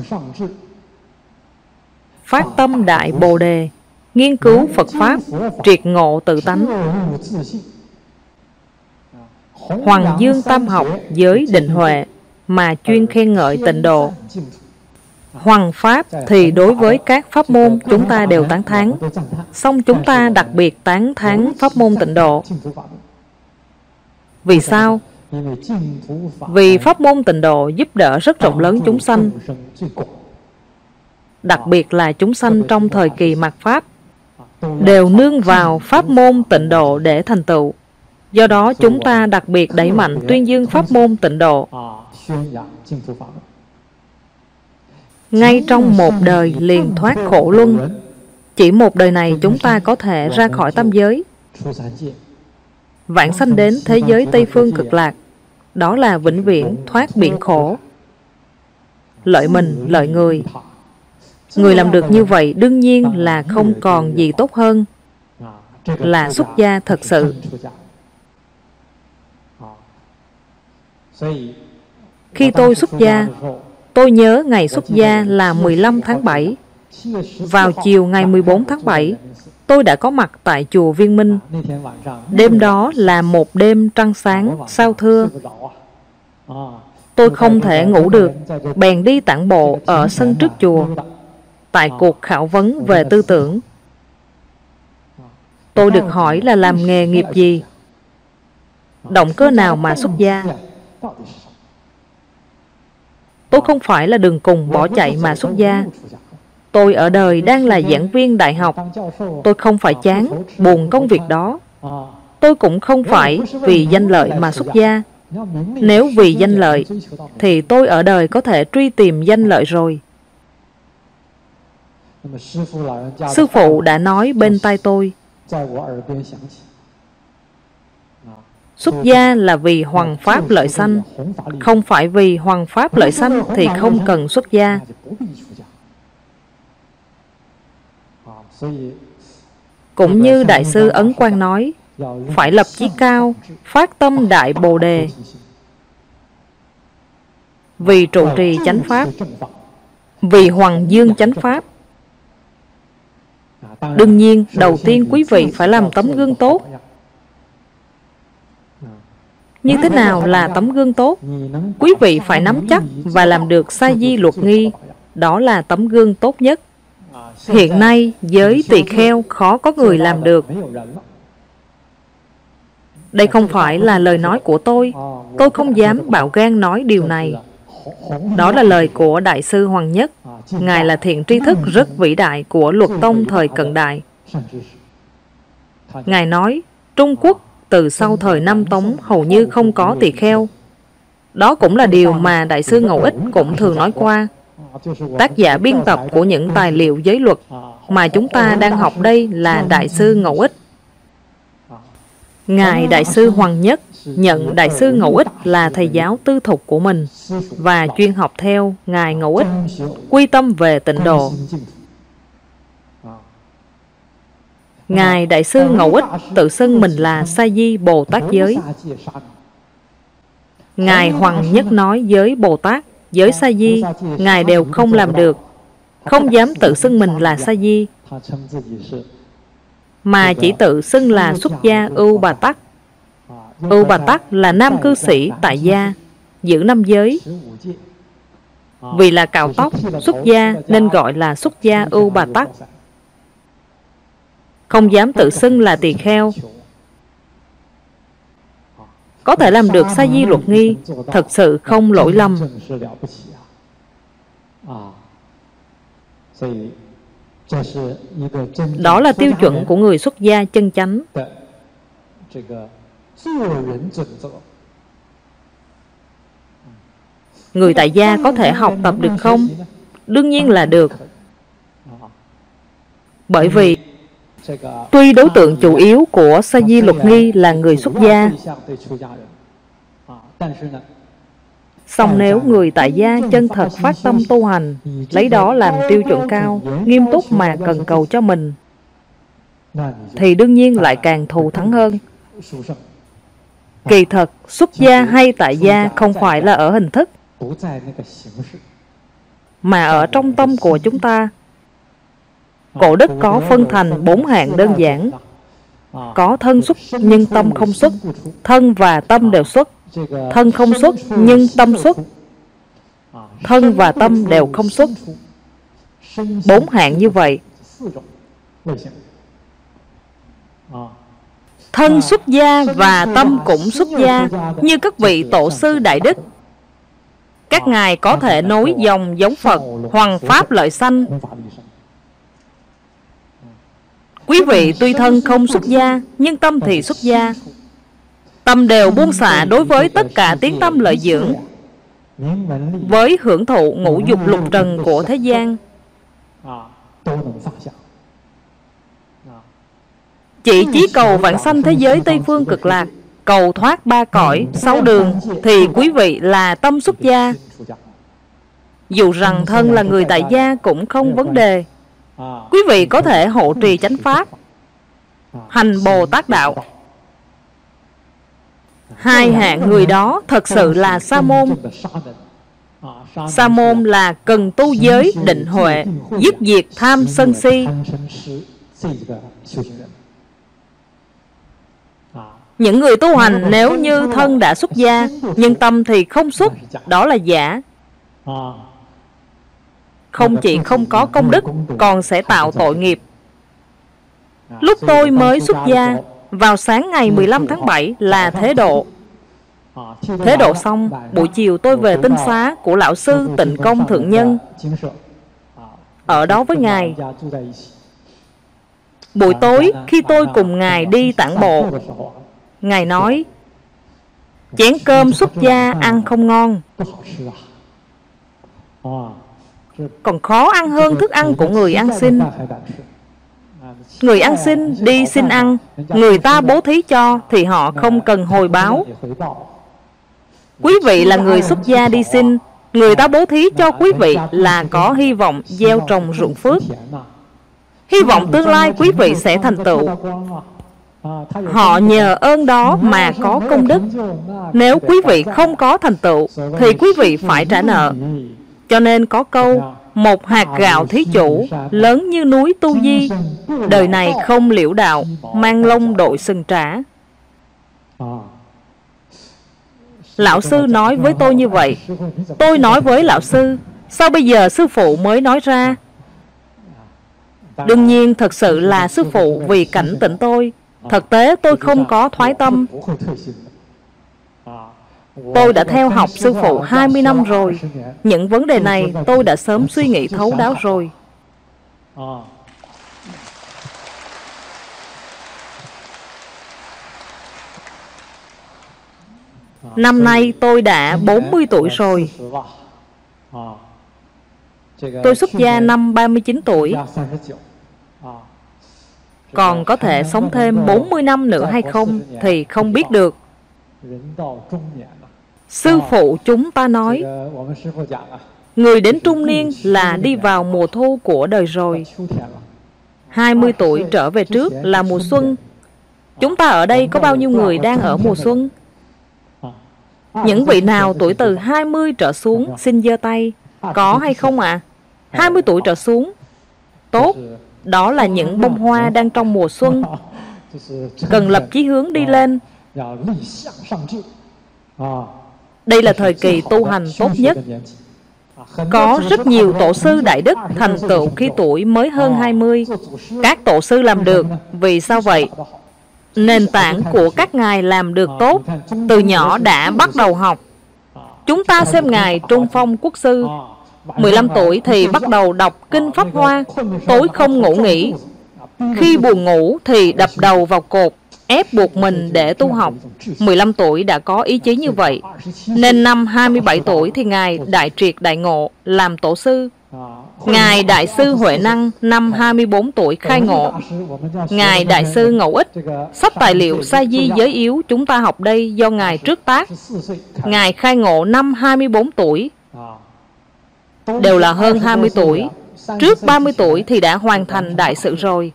phát tâm đại Bồ Đề, nghiên cứu Phật Pháp, triệt ngộ tự tánh. Hoằng dương tam học, giới định huệ, mà chuyên khen ngợi tịnh độ. Hoằng Pháp thì đối với các pháp môn chúng ta đều tán thán, song chúng ta đặc biệt tán thán pháp môn tịnh độ. Vì sao? Vì pháp môn tịnh độ giúp đỡ rất rộng lớn chúng sanh, đặc biệt là chúng sanh trong thời kỳ mạt Pháp, đều nương vào pháp môn tịnh độ để thành tựu. Do đó chúng ta đặc biệt đẩy mạnh tuyên dương pháp môn tịnh độ. Ngay trong một đời liền thoát khổ luân. Chỉ một đời này chúng ta có thể ra khỏi tam giới, vãng sanh đến thế giới Tây Phương Cực Lạc. Đó là vĩnh viễn thoát biển khổ. Lợi mình, lợi người. Người làm được như vậy đương nhiên là không còn gì tốt hơn, là xuất gia thật sự. Khi tôi xuất gia, tôi nhớ ngày xuất gia là mười lăm tháng bảy. Vào chiều ngày mười bốn tháng bảy, tôi đã có mặt tại chùa Viên Minh. Đêm đó là một đêm trăng sáng, sao thưa. Tôi không thể ngủ được, bèn đi tản bộ ở sân trước chùa. tại cuộc khảo vấn về tư tưởng. Tôi được hỏi là làm nghề nghiệp gì, động cơ nào mà xuất gia. Tôi không phải là đường cùng bỏ chạy mà xuất gia. Tôi ở đời đang là giảng viên đại học. Tôi không phải chán, buồn công việc đó. Tôi cũng không phải vì danh lợi mà xuất gia. Nếu vì danh lợi, thì tôi ở đời có thể truy tìm danh lợi rồi. Sư phụ đã nói bên tai tôi, xuất gia là vì hoằng pháp lợi sanh, không phải vì hoằng pháp lợi sanh thì không cần xuất gia. Cũng như Đại sư Ấn Quang nói, phải lập chí cao, phát tâm đại bồ đề, vì trụ trì chánh pháp, vì hoằng dương chánh pháp. Đương nhiên, đầu tiên quý vị phải làm tấm gương tốt. Như thế nào là tấm gương tốt? Quý vị phải nắm chắc và làm được sa di luật nghi. Đó là tấm gương tốt nhất. Hiện nay, giới tỳ kheo khó có người làm được. Đây không phải là lời nói của tôi. Tôi không dám bạo gan nói điều này. Đó là lời của Đại sư Hoàng Nhất. Ngài là thiện tri thức rất vĩ đại của luật tông thời cận đại. Ngài nói, Trung Quốc từ sau thời Nam Tống hầu như không có tỳ kheo. Đó cũng là điều mà Đại sư Ngẫu Ích cũng thường nói qua. Tác giả biên tập của những tài liệu giới luật mà chúng ta đang học đây là Đại sư Ngẫu Ích. Ngài Đại sư Hoàng Nhất nhận Đại sư Ngẫu Ích là thầy giáo tư thục của mình và chuyên học theo Ngài Ngẫu Ích, quy tâm về tịnh độ. Ngài Đại sư Ngẫu Ích tự xưng mình là Sa Di Bồ Tát giới. Ngài Hoàng Nhất nói giới Bồ Tát, giới Sa Di, Ngài đều không làm được, không dám tự xưng mình là Sa Di, mà chỉ tự xưng là xuất gia Ưu Bà Tắc. Ưu Bà Tắc là nam cư sĩ tại gia, giữ năm giới. Vì là cạo tóc, xuất gia nên gọi là xuất gia Ưu Bà Tắc. Không dám tự xưng là tỳ kheo. Có thể làm được sa di luật nghi, thật sự không lỗi lầm. Đó là tiêu chuẩn của người xuất gia chân chánh. Người tại gia có thể học tập được không? Đương nhiên là được. Bởi vì tuy đối tượng chủ yếu của sa di luật nghi là người xuất gia, song nếu người tại gia chân thật phát tâm tu hành, lấy đó làm tiêu chuẩn cao, nghiêm túc mà cần cầu cho mình, thì đương nhiên lại càng thù thắng hơn. Kỳ thật, xuất gia hay tại gia không phải là ở hình thức, mà ở trong tâm của chúng ta. Cổ đức có phân thành bốn hạng đơn giản. Có thân xuất nhưng tâm không xuất, thân và tâm đều xuất. Thân không xuất nhưng tâm xuất, thân và tâm đều không xuất. Bốn hạng như vậy. Thân xuất gia và tâm cũng xuất gia, như các vị tổ sư đại đức. Các ngài có thể nối dòng giống Phật, hoằng pháp lợi sanh. Quý vị tuy thân không xuất gia, nhưng tâm thì xuất gia. Tâm đều buông xả đối với tất cả tiếng tâm lợi dưỡng, với hưởng thụ ngũ dục lục trần của thế gian. Chỉ chí cầu vãng sanh thế giới Tây Phương Cực Lạc, cầu thoát ba cõi, sáu đường, thì quý vị là tâm xuất gia. Dù rằng thân là người tại gia cũng không vấn đề. Quý vị có thể hộ trì chánh pháp, hành Bồ Tát đạo. Hai hạng người đó thật sự là sa môn. Sa môn là cần tu giới định huệ, dứt diệt tham sân si. Những người tu hành nếu như thân đã xuất gia, nhưng tâm thì không xuất, đó là giả. không chỉ không có công đức, còn sẽ tạo tội nghiệp. Lúc tôi mới xuất gia, vào sáng ngày mười lăm tháng bảy là thế độ. Thế độ xong, buổi chiều tôi về tinh xá của Lão Sư Tịnh Công Thượng Nhân, ở đó với Ngài. Buổi tối, khi tôi cùng Ngài đi tản bộ, Ngài nói, chén cơm xuất gia ăn không ngon, còn khó ăn hơn thức ăn của người ăn xin. Người ăn xin đi xin ăn, người ta bố thí cho thì họ không cần hồi báo. Quý vị là người xuất gia đi xin, người ta bố thí cho quý vị là có hy vọng gieo trồng ruộng phước, hy vọng tương lai quý vị sẽ thành tựu. Họ nhờ ơn đó mà có công đức. Nếu quý vị không có thành tựu thì quý vị phải trả nợ. Cho nên có câu, một hạt gạo thí chủ, lớn như núi tu di, đời này không liễu đạo, mang lông đội sừng trả. Lão Sư nói với tôi như vậy. Tôi nói với Lão Sư, sao bây giờ Sư Phụ mới nói ra? Đương nhiên thật sự là Sư Phụ vì cảnh tỉnh tôi. Thực tế tôi không có thoái tâm. Tôi đã theo học Sư Phụ hai mươi năm rồi. Những vấn đề này tôi đã sớm suy nghĩ thấu đáo rồi. Năm nay tôi đã bốn mươi tuổi rồi. Tôi xuất gia năm ba mươi chín tuổi. Còn có thể sống thêm bốn mươi năm nữa hay không thì không biết được. Sư Phụ chúng ta nói, người đến trung niên là đi vào mùa thu của đời rồi. Hai mươi tuổi trở về trước là mùa xuân. Chúng ta ở đây có bao nhiêu người đang ở mùa xuân? Những vị nào tuổi từ hai mươi trở xuống xin giơ tay. Có hay không ạ? À? hai mươi tuổi trở xuống. Tốt. Đó là những bông hoa đang trong mùa xuân. Cần lập chí hướng đi lên. Đây là thời kỳ tu hành tốt nhất. Có rất nhiều tổ sư đại đức thành tựu khi tuổi mới hơn hai mươi. Các tổ sư làm được. Vì sao vậy? Nền tảng của các ngài làm được tốt, từ nhỏ đã bắt đầu học. Chúng ta xem ngài Trung Phong Quốc sư, mười lăm tuổi thì bắt đầu đọc Kinh Pháp Hoa, tối không ngủ nghỉ. Khi buồn ngủ thì đập đầu vào cột, ép buộc mình để tu học. mười lăm tuổi đã có ý chí như vậy. Nên năm hai mươi bảy tuổi thì ngài đại triệt đại ngộ, làm tổ sư. Ngài Đại sư Huệ Năng năm hai mươi bốn tuổi khai ngộ. Ngài Đại sư Ngẫu Ích, sách tài liệu Sa Di Giới Yếu chúng ta học đây do ngài trước tác. Ngài khai ngộ năm hai mươi bốn tuổi. Đều là hơn hai mươi tuổi. Trước ba mươi tuổi thì đã hoàn thành đại sự rồi.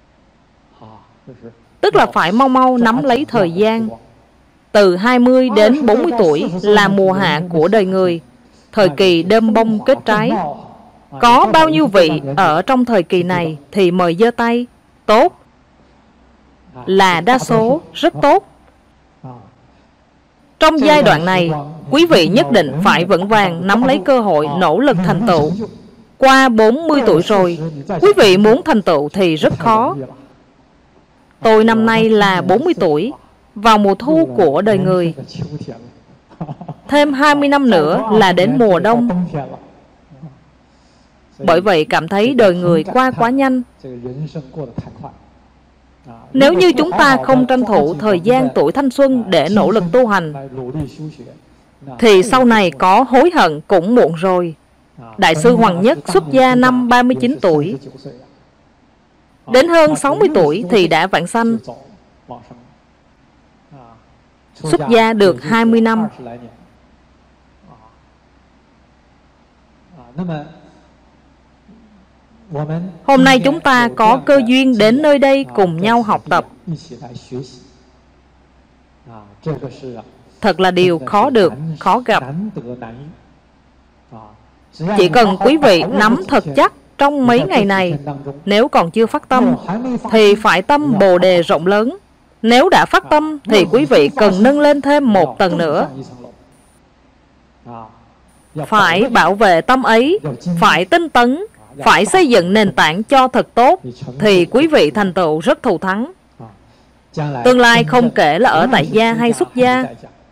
Tức là phải mau mau nắm lấy thời gian. Từ hai mươi đến bốn mươi tuổi là mùa hạ của đời người, thời kỳ đơm bông kết trái. Có bao nhiêu vị ở trong thời kỳ này thì mời giơ tay. Tốt. Là đa số, rất tốt. Trong giai đoạn này, quý vị nhất định phải vững vàng nắm lấy cơ hội nỗ lực thành tựu. Qua bốn mươi tuổi rồi, quý vị muốn thành tựu thì rất khó. Tôi năm nay là bốn mươi tuổi, vào mùa thu của đời người. Thêm hai mươi năm nữa là đến mùa đông. Bởi vậy cảm thấy đời người qua quá nhanh. Nếu như chúng ta không tranh thủ thời gian tuổi thanh xuân để nỗ lực tu hành, thì sau này có hối hận cũng muộn rồi. Đại sư Hoàng Nhất xuất gia năm ba mươi chín tuổi. Đến hơn sáu mươi tuổi thì đã vãng sanh. Xuất gia được hai mươi năm. Hôm nay chúng ta có cơ duyên đến nơi đây cùng nhau học tập. Thật là điều khó được, khó gặp. Chỉ cần quý vị nắm thật chắc trong mấy ngày này, nếu còn chưa phát tâm, thì phải tâm Bồ Đề rộng lớn. Nếu đã phát tâm, thì quý vị cần nâng lên thêm một tầng nữa. phải bảo vệ tâm ấy, phải tinh tấn, phải xây dựng nền tảng cho thật tốt, thì quý vị thành tựu rất thù thắng. Tương lai không kể là ở tại gia hay xuất gia.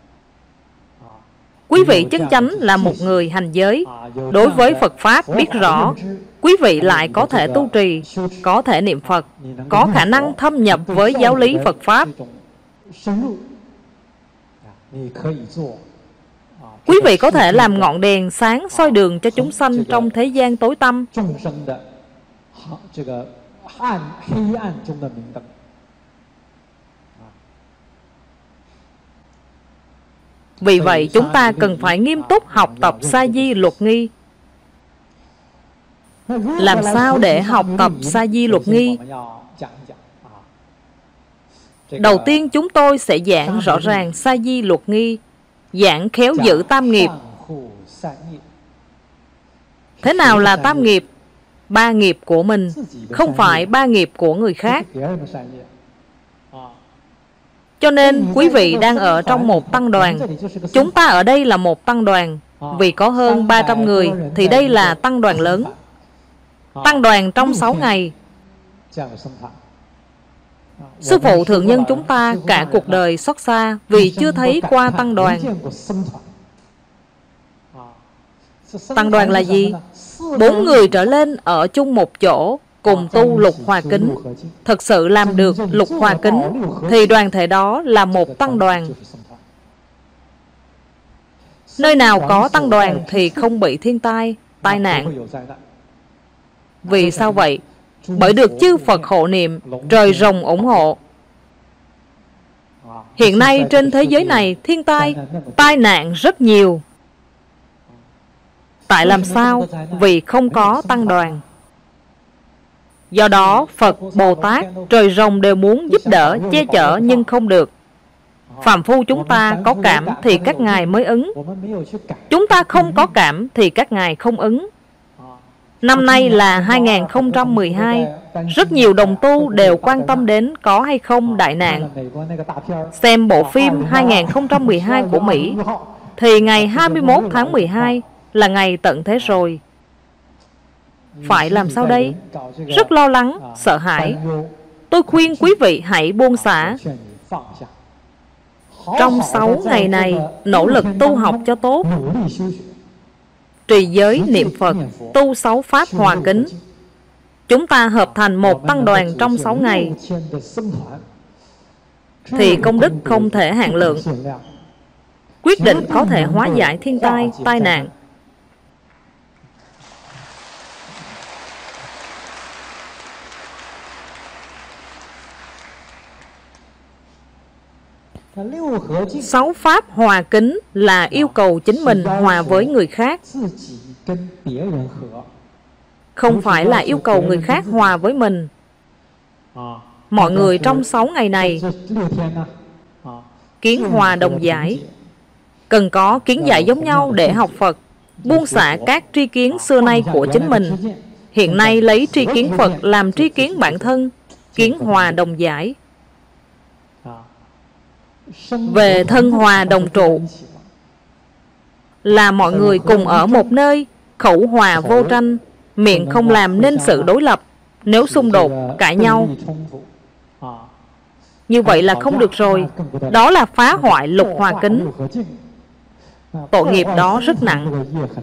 Quý vị chân chánh là một người hành giới, đối với Phật Pháp biết rõ, quý vị lại có thể tu trì, có thể niệm Phật, có khả năng thâm nhập với giáo lý Phật Pháp. Quý vị có thể làm ngọn đèn sáng soi đường cho chúng sanh trong thế gian tối tăm. Vì vậy chúng ta cần phải nghiêm túc học tập Sa Di Luật Nghi. Làm sao để học tập Sa Di Luật Nghi? Đầu tiên chúng tôi sẽ giảng rõ ràng Sa Di Luật Nghi, giảng khéo giữ tam nghiệp. Thế nào là tam nghiệp? Ba nghiệp của mình, không phải ba nghiệp của người khác. Cho nên quý vị đang ở trong một tăng đoàn. Chúng ta ở đây là một tăng đoàn. Vì có hơn ba trăm người thì đây là tăng đoàn lớn. Tăng đoàn trong sáu ngày. Sư phụ thượng nhân chúng ta cả cuộc đời xót xa vì chưa thấy qua tăng đoàn. Tăng đoàn là gì? Bốn người trở lên ở chung một chỗ, cùng tu lục hòa kính. Thực sự làm được lục hòa kính thì đoàn thể đó là một tăng đoàn. Nơi nào có tăng đoàn thì không bị thiên tai, tai nạn. Vì sao vậy? Bởi được chư Phật hộ niệm, trời rồng ủng hộ. Hiện nay trên thế giới này thiên tai, tai nạn rất nhiều. Tại làm sao? Vì không có tăng đoàn. Do đó Phật, Bồ Tát, trời rồng đều muốn giúp đỡ, che chở nhưng không được. Phàm phu chúng ta có cảm thì các ngài mới ứng. Chúng ta không có cảm thì các ngài không ứng. Năm nay là hai nghìn không trăm mười hai. Rất nhiều đồng tu đều quan tâm đến có hay không đại nạn. Xem bộ phim hai nghìn không trăm mười hai của Mỹ thì ngày hai mươi mốt tháng mười hai là ngày tận thế rồi. Phải làm sao đây? Rất lo lắng, sợ hãi. Tôi khuyên quý vị hãy buông xả. Trong sáu ngày này, nỗ lực tu học cho tốt. Trì giới niệm Phật, tu sáu pháp hòa kính. Chúng ta hợp thành một tăng đoàn trong sáu ngày thì công đức không thể hạn lượng, quyết định có thể hóa giải thiên tai, tai nạn. Sáu pháp hòa kính là yêu cầu chính mình hòa với người khác, không phải là yêu cầu người khác hòa với mình. Mọi người trong sáu ngày này kiến hòa đồng giải, cần có kiến giải giống nhau để học Phật, buông xả các tri kiến xưa nay của chính mình. Hiện nay lấy tri kiến Phật làm tri kiến bản thân, kiến hòa đồng giải. Về thân hòa đồng trụ là mọi người cùng ở một nơi, khẩu hòa vô tranh, miệng không làm nên sự đối lập. Nếu xung đột, cãi nhau, như vậy là không được rồi. Đó là phá hoại lục hòa kính. Tội nghiệp đó rất nặng.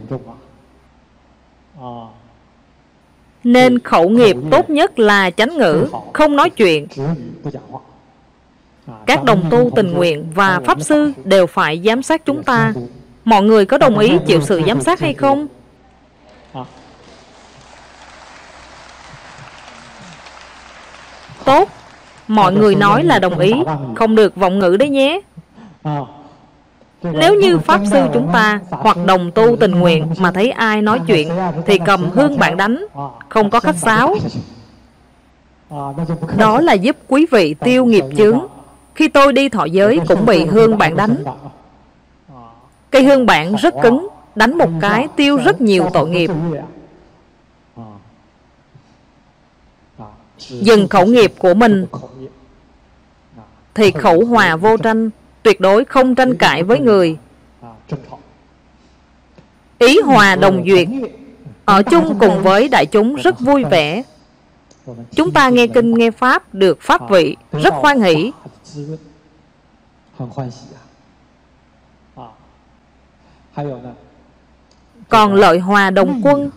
Nên khẩu nghiệp tốt nhất là chánh ngữ, không nói chuyện. Các đồng tu tình nguyện và Pháp Sư đều phải giám sát chúng ta. Mọi người có đồng ý chịu sự giám sát hay không? Tốt. Mọi người nói là đồng ý, không được vọng ngữ đấy nhé. Nếu như Pháp Sư chúng ta hoặc đồng tu tình nguyện mà thấy ai nói chuyện thì cầm hương bạn đánh, không có khách sáo. Đó là giúp quý vị tiêu nghiệp chướng. Khi tôi đi thọ giới cũng bị hương bạn đánh. Cây hương bạn rất cứng, đánh một cái tiêu rất nhiều tội nghiệp. Dừng khẩu nghiệp của mình thì khẩu hòa vô tranh, tuyệt đối không tranh cãi với người. ý hòa đồng duyệt, ở chung cùng với đại chúng rất vui vẻ. Chúng ta nghe kinh nghe pháp được pháp vị, rất hoan hỷ. Còn lợi hòa đồng quân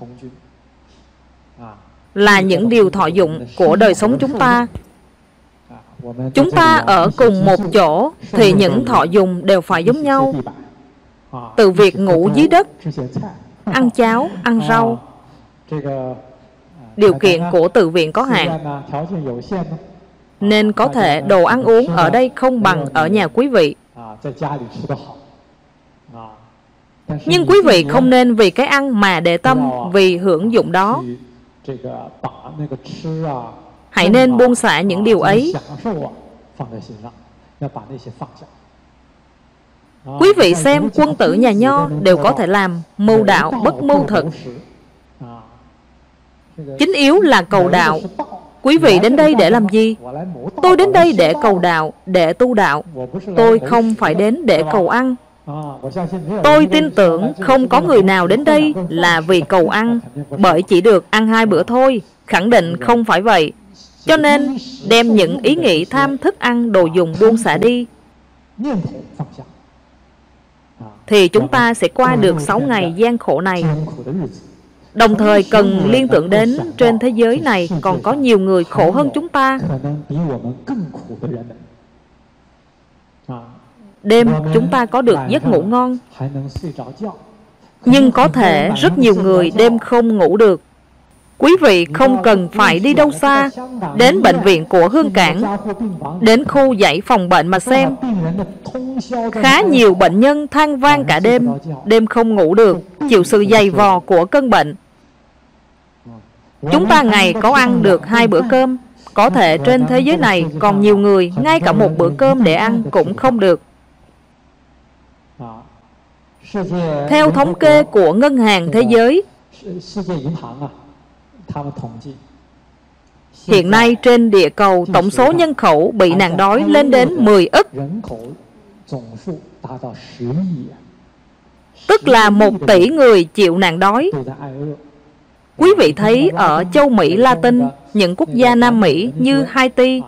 là những điều thọ dụng của đời sống chúng ta. Chúng ta ở cùng một chỗ thì những thọ dùng đều phải giống nhau. Từ việc ngủ dưới đất, ăn cháo, ăn rau. Điều kiện của tự viện có hạn, nên có thể đồ ăn uống ở đây không bằng ở nhà quý vị. Nhưng quý vị không nên vì cái ăn mà để tâm vì hưởng dụng đó. Hãy nên buông xả những điều ấy. Quý vị xem quân tử nhà Nho đều có thể làm mưu đạo bất mưu thực. Chính yếu là cầu đạo. Quý vị đến đây để làm gì? Tôi đến đây để cầu đạo, để tu đạo. Tôi không phải đến để cầu ăn. Tôi tin tưởng không có người nào đến đây là vì cầu ăn, bởi chỉ được ăn hai bữa thôi. Khẳng định không phải vậy. Cho nên đem những ý nghĩ tham thức ăn đồ dùng buông xả đi, thì chúng ta sẽ qua được sáu ngày gian khổ này. Đồng thời cần liên tưởng đến trên thế giới này còn có nhiều người khổ hơn chúng ta. Đêm chúng ta có được giấc ngủ ngon, nhưng có thể rất nhiều người đêm không ngủ được. Quý vị không cần phải đi đâu xa, đến bệnh viện của Hương Cảng, đến khu dãy phòng bệnh mà xem. Khá nhiều bệnh nhân than vang cả đêm, đêm không ngủ được, chịu sự dày vò của cơn bệnh. Chúng ta ngày có ăn được hai bữa cơm. Có thể trên thế giới này còn nhiều người ngay cả một bữa cơm để ăn cũng không được. Theo thống kê của Ngân hàng Thế giới, hiện nay trên địa cầu tổng số nhân khẩu bị nạn đói lên đến mười ức, tức là một tỷ người chịu nạn đói. Quý vị thấy ở châu Mỹ Latin, những quốc gia Nam Mỹ như Haiti,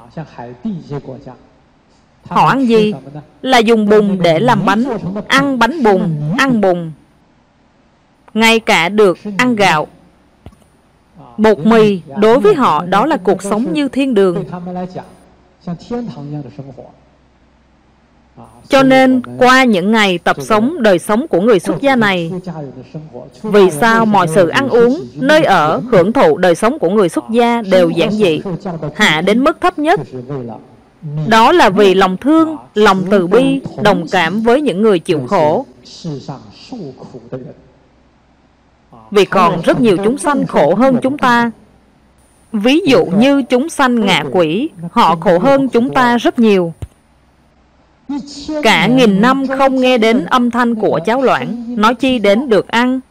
họ ăn gì? Là dùng bùn để làm bánh, ăn bánh bùn, ăn bùn. Ngay cả được ăn gạo. Bột mì đối với họ đó là cuộc sống như thiên đường. Cho nên qua những ngày tập sống đời sống của người xuất gia này, vì sao mọi sự ăn uống, nơi ở, hưởng thụ đời sống của người xuất gia đều giản dị, hạ đến mức thấp nhất? Đó là vì lòng thương, lòng từ bi, đồng cảm với những người chịu khổ. Vì còn rất nhiều chúng sanh khổ hơn chúng ta. Ví dụ như chúng sanh ngạ quỷ, họ khổ hơn chúng ta rất nhiều. Cả nghìn năm không nghe đến âm thanh của cháo loãng, nói chi đến được ăn.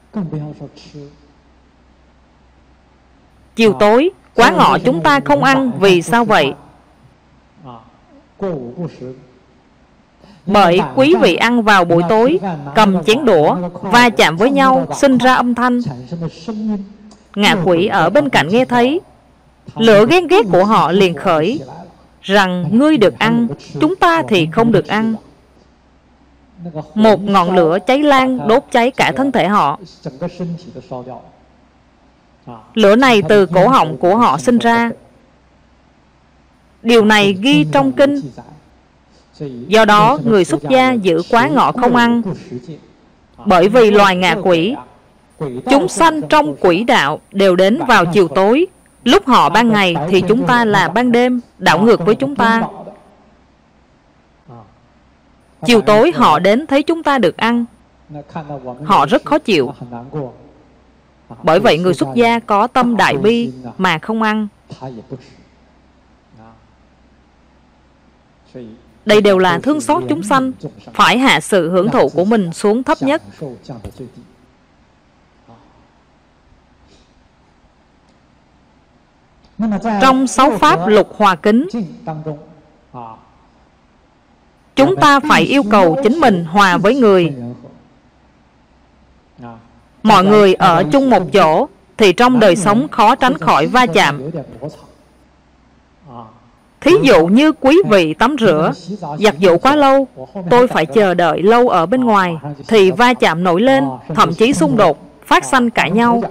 Chiều tối, quá ngọ chúng ta không ăn, vì sao vậy? Bởi quý vị ăn vào buổi tối, cầm chén đũa, va chạm với nhau, sinh ra âm thanh. Ngạ quỷ ở bên cạnh nghe thấy, lửa ghen ghét của họ liền khởi, rằng ngươi được ăn, chúng ta thì không được ăn. Một ngọn lửa cháy lan đốt cháy cả thân thể họ. Lửa này từ cổ họng của họ sinh ra. Điều này ghi trong kinh. Do đó người xuất gia giữ quá ngọ không ăn. Bởi vì loài ngạ quỷ, chúng sanh trong quỷ đạo đều đến vào chiều tối. Lúc họ ban ngày thì chúng ta là ban đêm, đảo ngược với chúng ta. Chiều tối họ đến thấy chúng ta được ăn, họ rất khó chịu. Bởi vậy người xuất gia có tâm đại bi mà không ăn. Đây đều là thương xót chúng sanh, phải hạ sự hưởng thụ của mình xuống thấp nhất. Trong sáu pháp lục hòa kính, chúng ta phải yêu cầu chính mình hòa với người. mọi người ở chung một chỗ thì trong đời sống khó tránh khỏi va chạm. Thí dụ như quý vị tắm rửa, giặt giũ quá lâu, tôi phải chờ đợi lâu ở bên ngoài, thì va chạm nổi lên, thậm chí xung đột, phát sanh cãi nhau.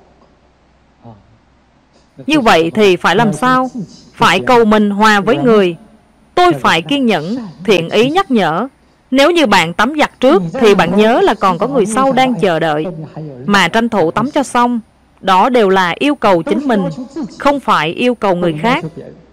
Như vậy thì phải làm sao? Phải cầu mình hòa với người. Tôi phải kiên nhẫn, thiện ý nhắc nhở. Nếu như bạn tắm giặt trước thì bạn nhớ là còn có người sau đang chờ đợi, mà tranh thủ tắm cho xong. Đó đều là yêu cầu chính mình, không phải yêu cầu người khác.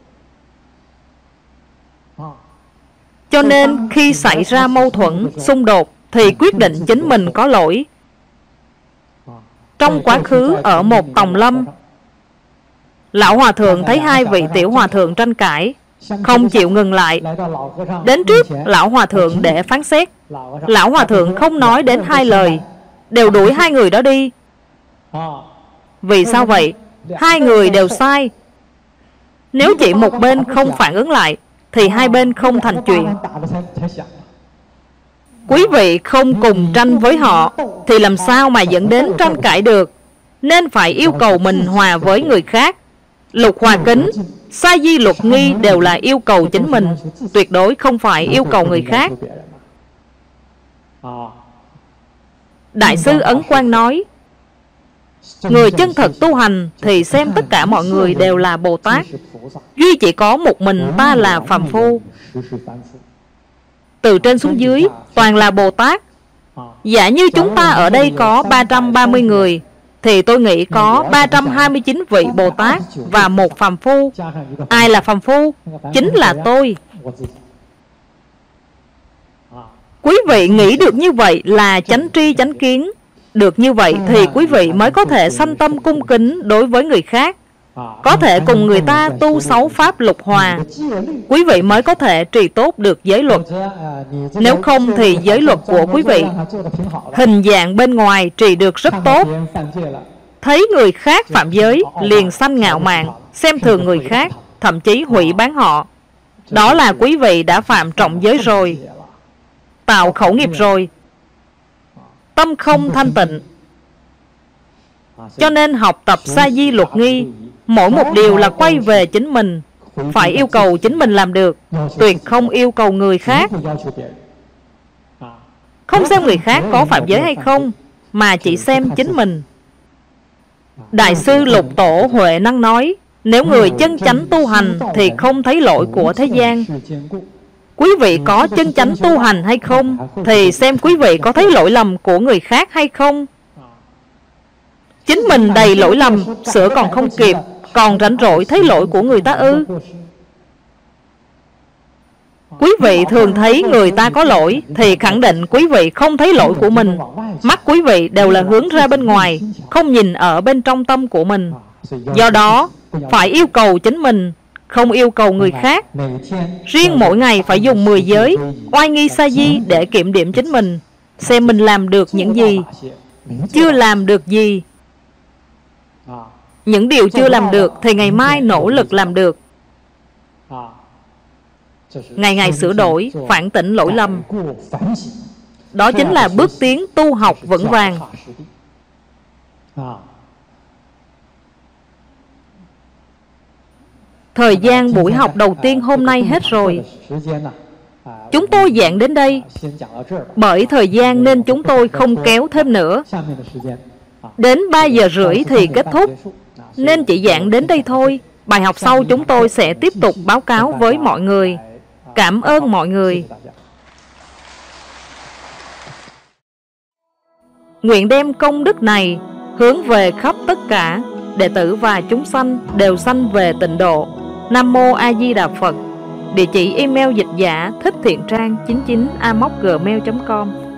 Cho nên khi xảy ra mâu thuẫn, xung đột thì quyết định chính mình có lỗi. Trong quá khứ ở một tòng lâm, lão hòa thượng thấy hai vị tiểu hòa thượng tranh cãi, không chịu ngừng lại, đến trước lão hòa thượng để phán xét. Lão hòa thượng không nói đến hai lời, đều đuổi hai người đó đi. Vì sao vậy? Hai người đều sai. Nếu chỉ một bên không phản ứng lại thì hai bên không thành chuyện. Quý vị không cùng tranh với họ thì làm sao mà dẫn đến tranh cãi được. Nên phải yêu cầu mình hòa với người khác. Lục hòa kính, sa di luật nghi đều là yêu cầu chính mình, tuyệt đối không phải yêu cầu người khác. Đại sư Ấn Quang nói, người chân thật tu hành thì xem tất cả mọi người đều là Bồ Tát, duy chỉ có một mình ta là phàm phu. Từ trên xuống dưới toàn là Bồ Tát. Giả như chúng ta ở đây có ba trăm ba mươi người thì tôi nghĩ có ba trăm hai mươi chín vị Bồ Tát và một phàm phu. Ai là phàm phu? Chính là tôi. Quý vị nghĩ được như vậy là chánh tri chánh kiến. Được như vậy thì quý vị mới có thể sanh tâm cung kính đối với người khác, có thể cùng người ta tu sáu pháp lục hòa. Quý vị mới có thể trì tốt được giới luật. Nếu không thì giới luật của quý vị, hình dạng bên ngoài trì được rất tốt, thấy người khác phạm giới liền sanh ngạo mạn, xem thường người khác, thậm chí hủy bán họ. Đó là quý vị đã phạm trọng giới rồi, tạo khẩu nghiệp rồi, tâm không thanh tịnh. Cho nên học tập sa di luật nghi, mỗi một điều là quay về chính mình, phải yêu cầu chính mình làm được, tuyệt không yêu cầu người khác. Không xem người khác có phạm giới hay không, mà chỉ xem chính mình. Đại sư Lục Tổ Huệ Năng nói, nếu người chân chánh tu hành thì không thấy lỗi của thế gian. Quý vị có chân chánh tu hành hay không thì xem quý vị có thấy lỗi lầm của người khác hay không. Chính mình đầy lỗi lầm, sửa còn không kịp, còn rảnh rỗi thấy lỗi của người ta ư? Quý vị thường thấy người ta có lỗi thì khẳng định quý vị không thấy lỗi của mình. Mắt quý vị đều là hướng ra bên ngoài, không nhìn ở bên trong tâm của mình. Do đó phải yêu cầu chính mình, không yêu cầu người khác. Riêng mỗi ngày phải dùng mười giới oai nghi sa di để kiểm điểm chính mình, xem mình làm được những gì, chưa làm được gì. Những điều chưa làm được thì ngày mai nỗ lực làm được. Ngày ngày sửa đổi, phản tỉnh lỗi lầm. Đó chính là bước tiến tu học vững vàng. Thời gian buổi học đầu tiên hôm nay hết rồi. Chúng tôi giảng đến đây. Bởi thời gian nên chúng tôi không kéo thêm nữa. Đến ba giờ rưỡi thì kết thúc, nên chỉ giảng đến đây thôi. Bài học sau chúng tôi sẽ tiếp tục báo cáo với mọi người. Cảm ơn mọi người. Nguyện đem công đức này hướng về khắp tất cả đệ tử và chúng sanh đều sanh về tịnh độ. Nam Mô A Di Đà Phật. Địa chỉ email dịch giả thích thiện trang chín chín a m o c gmail chấm com.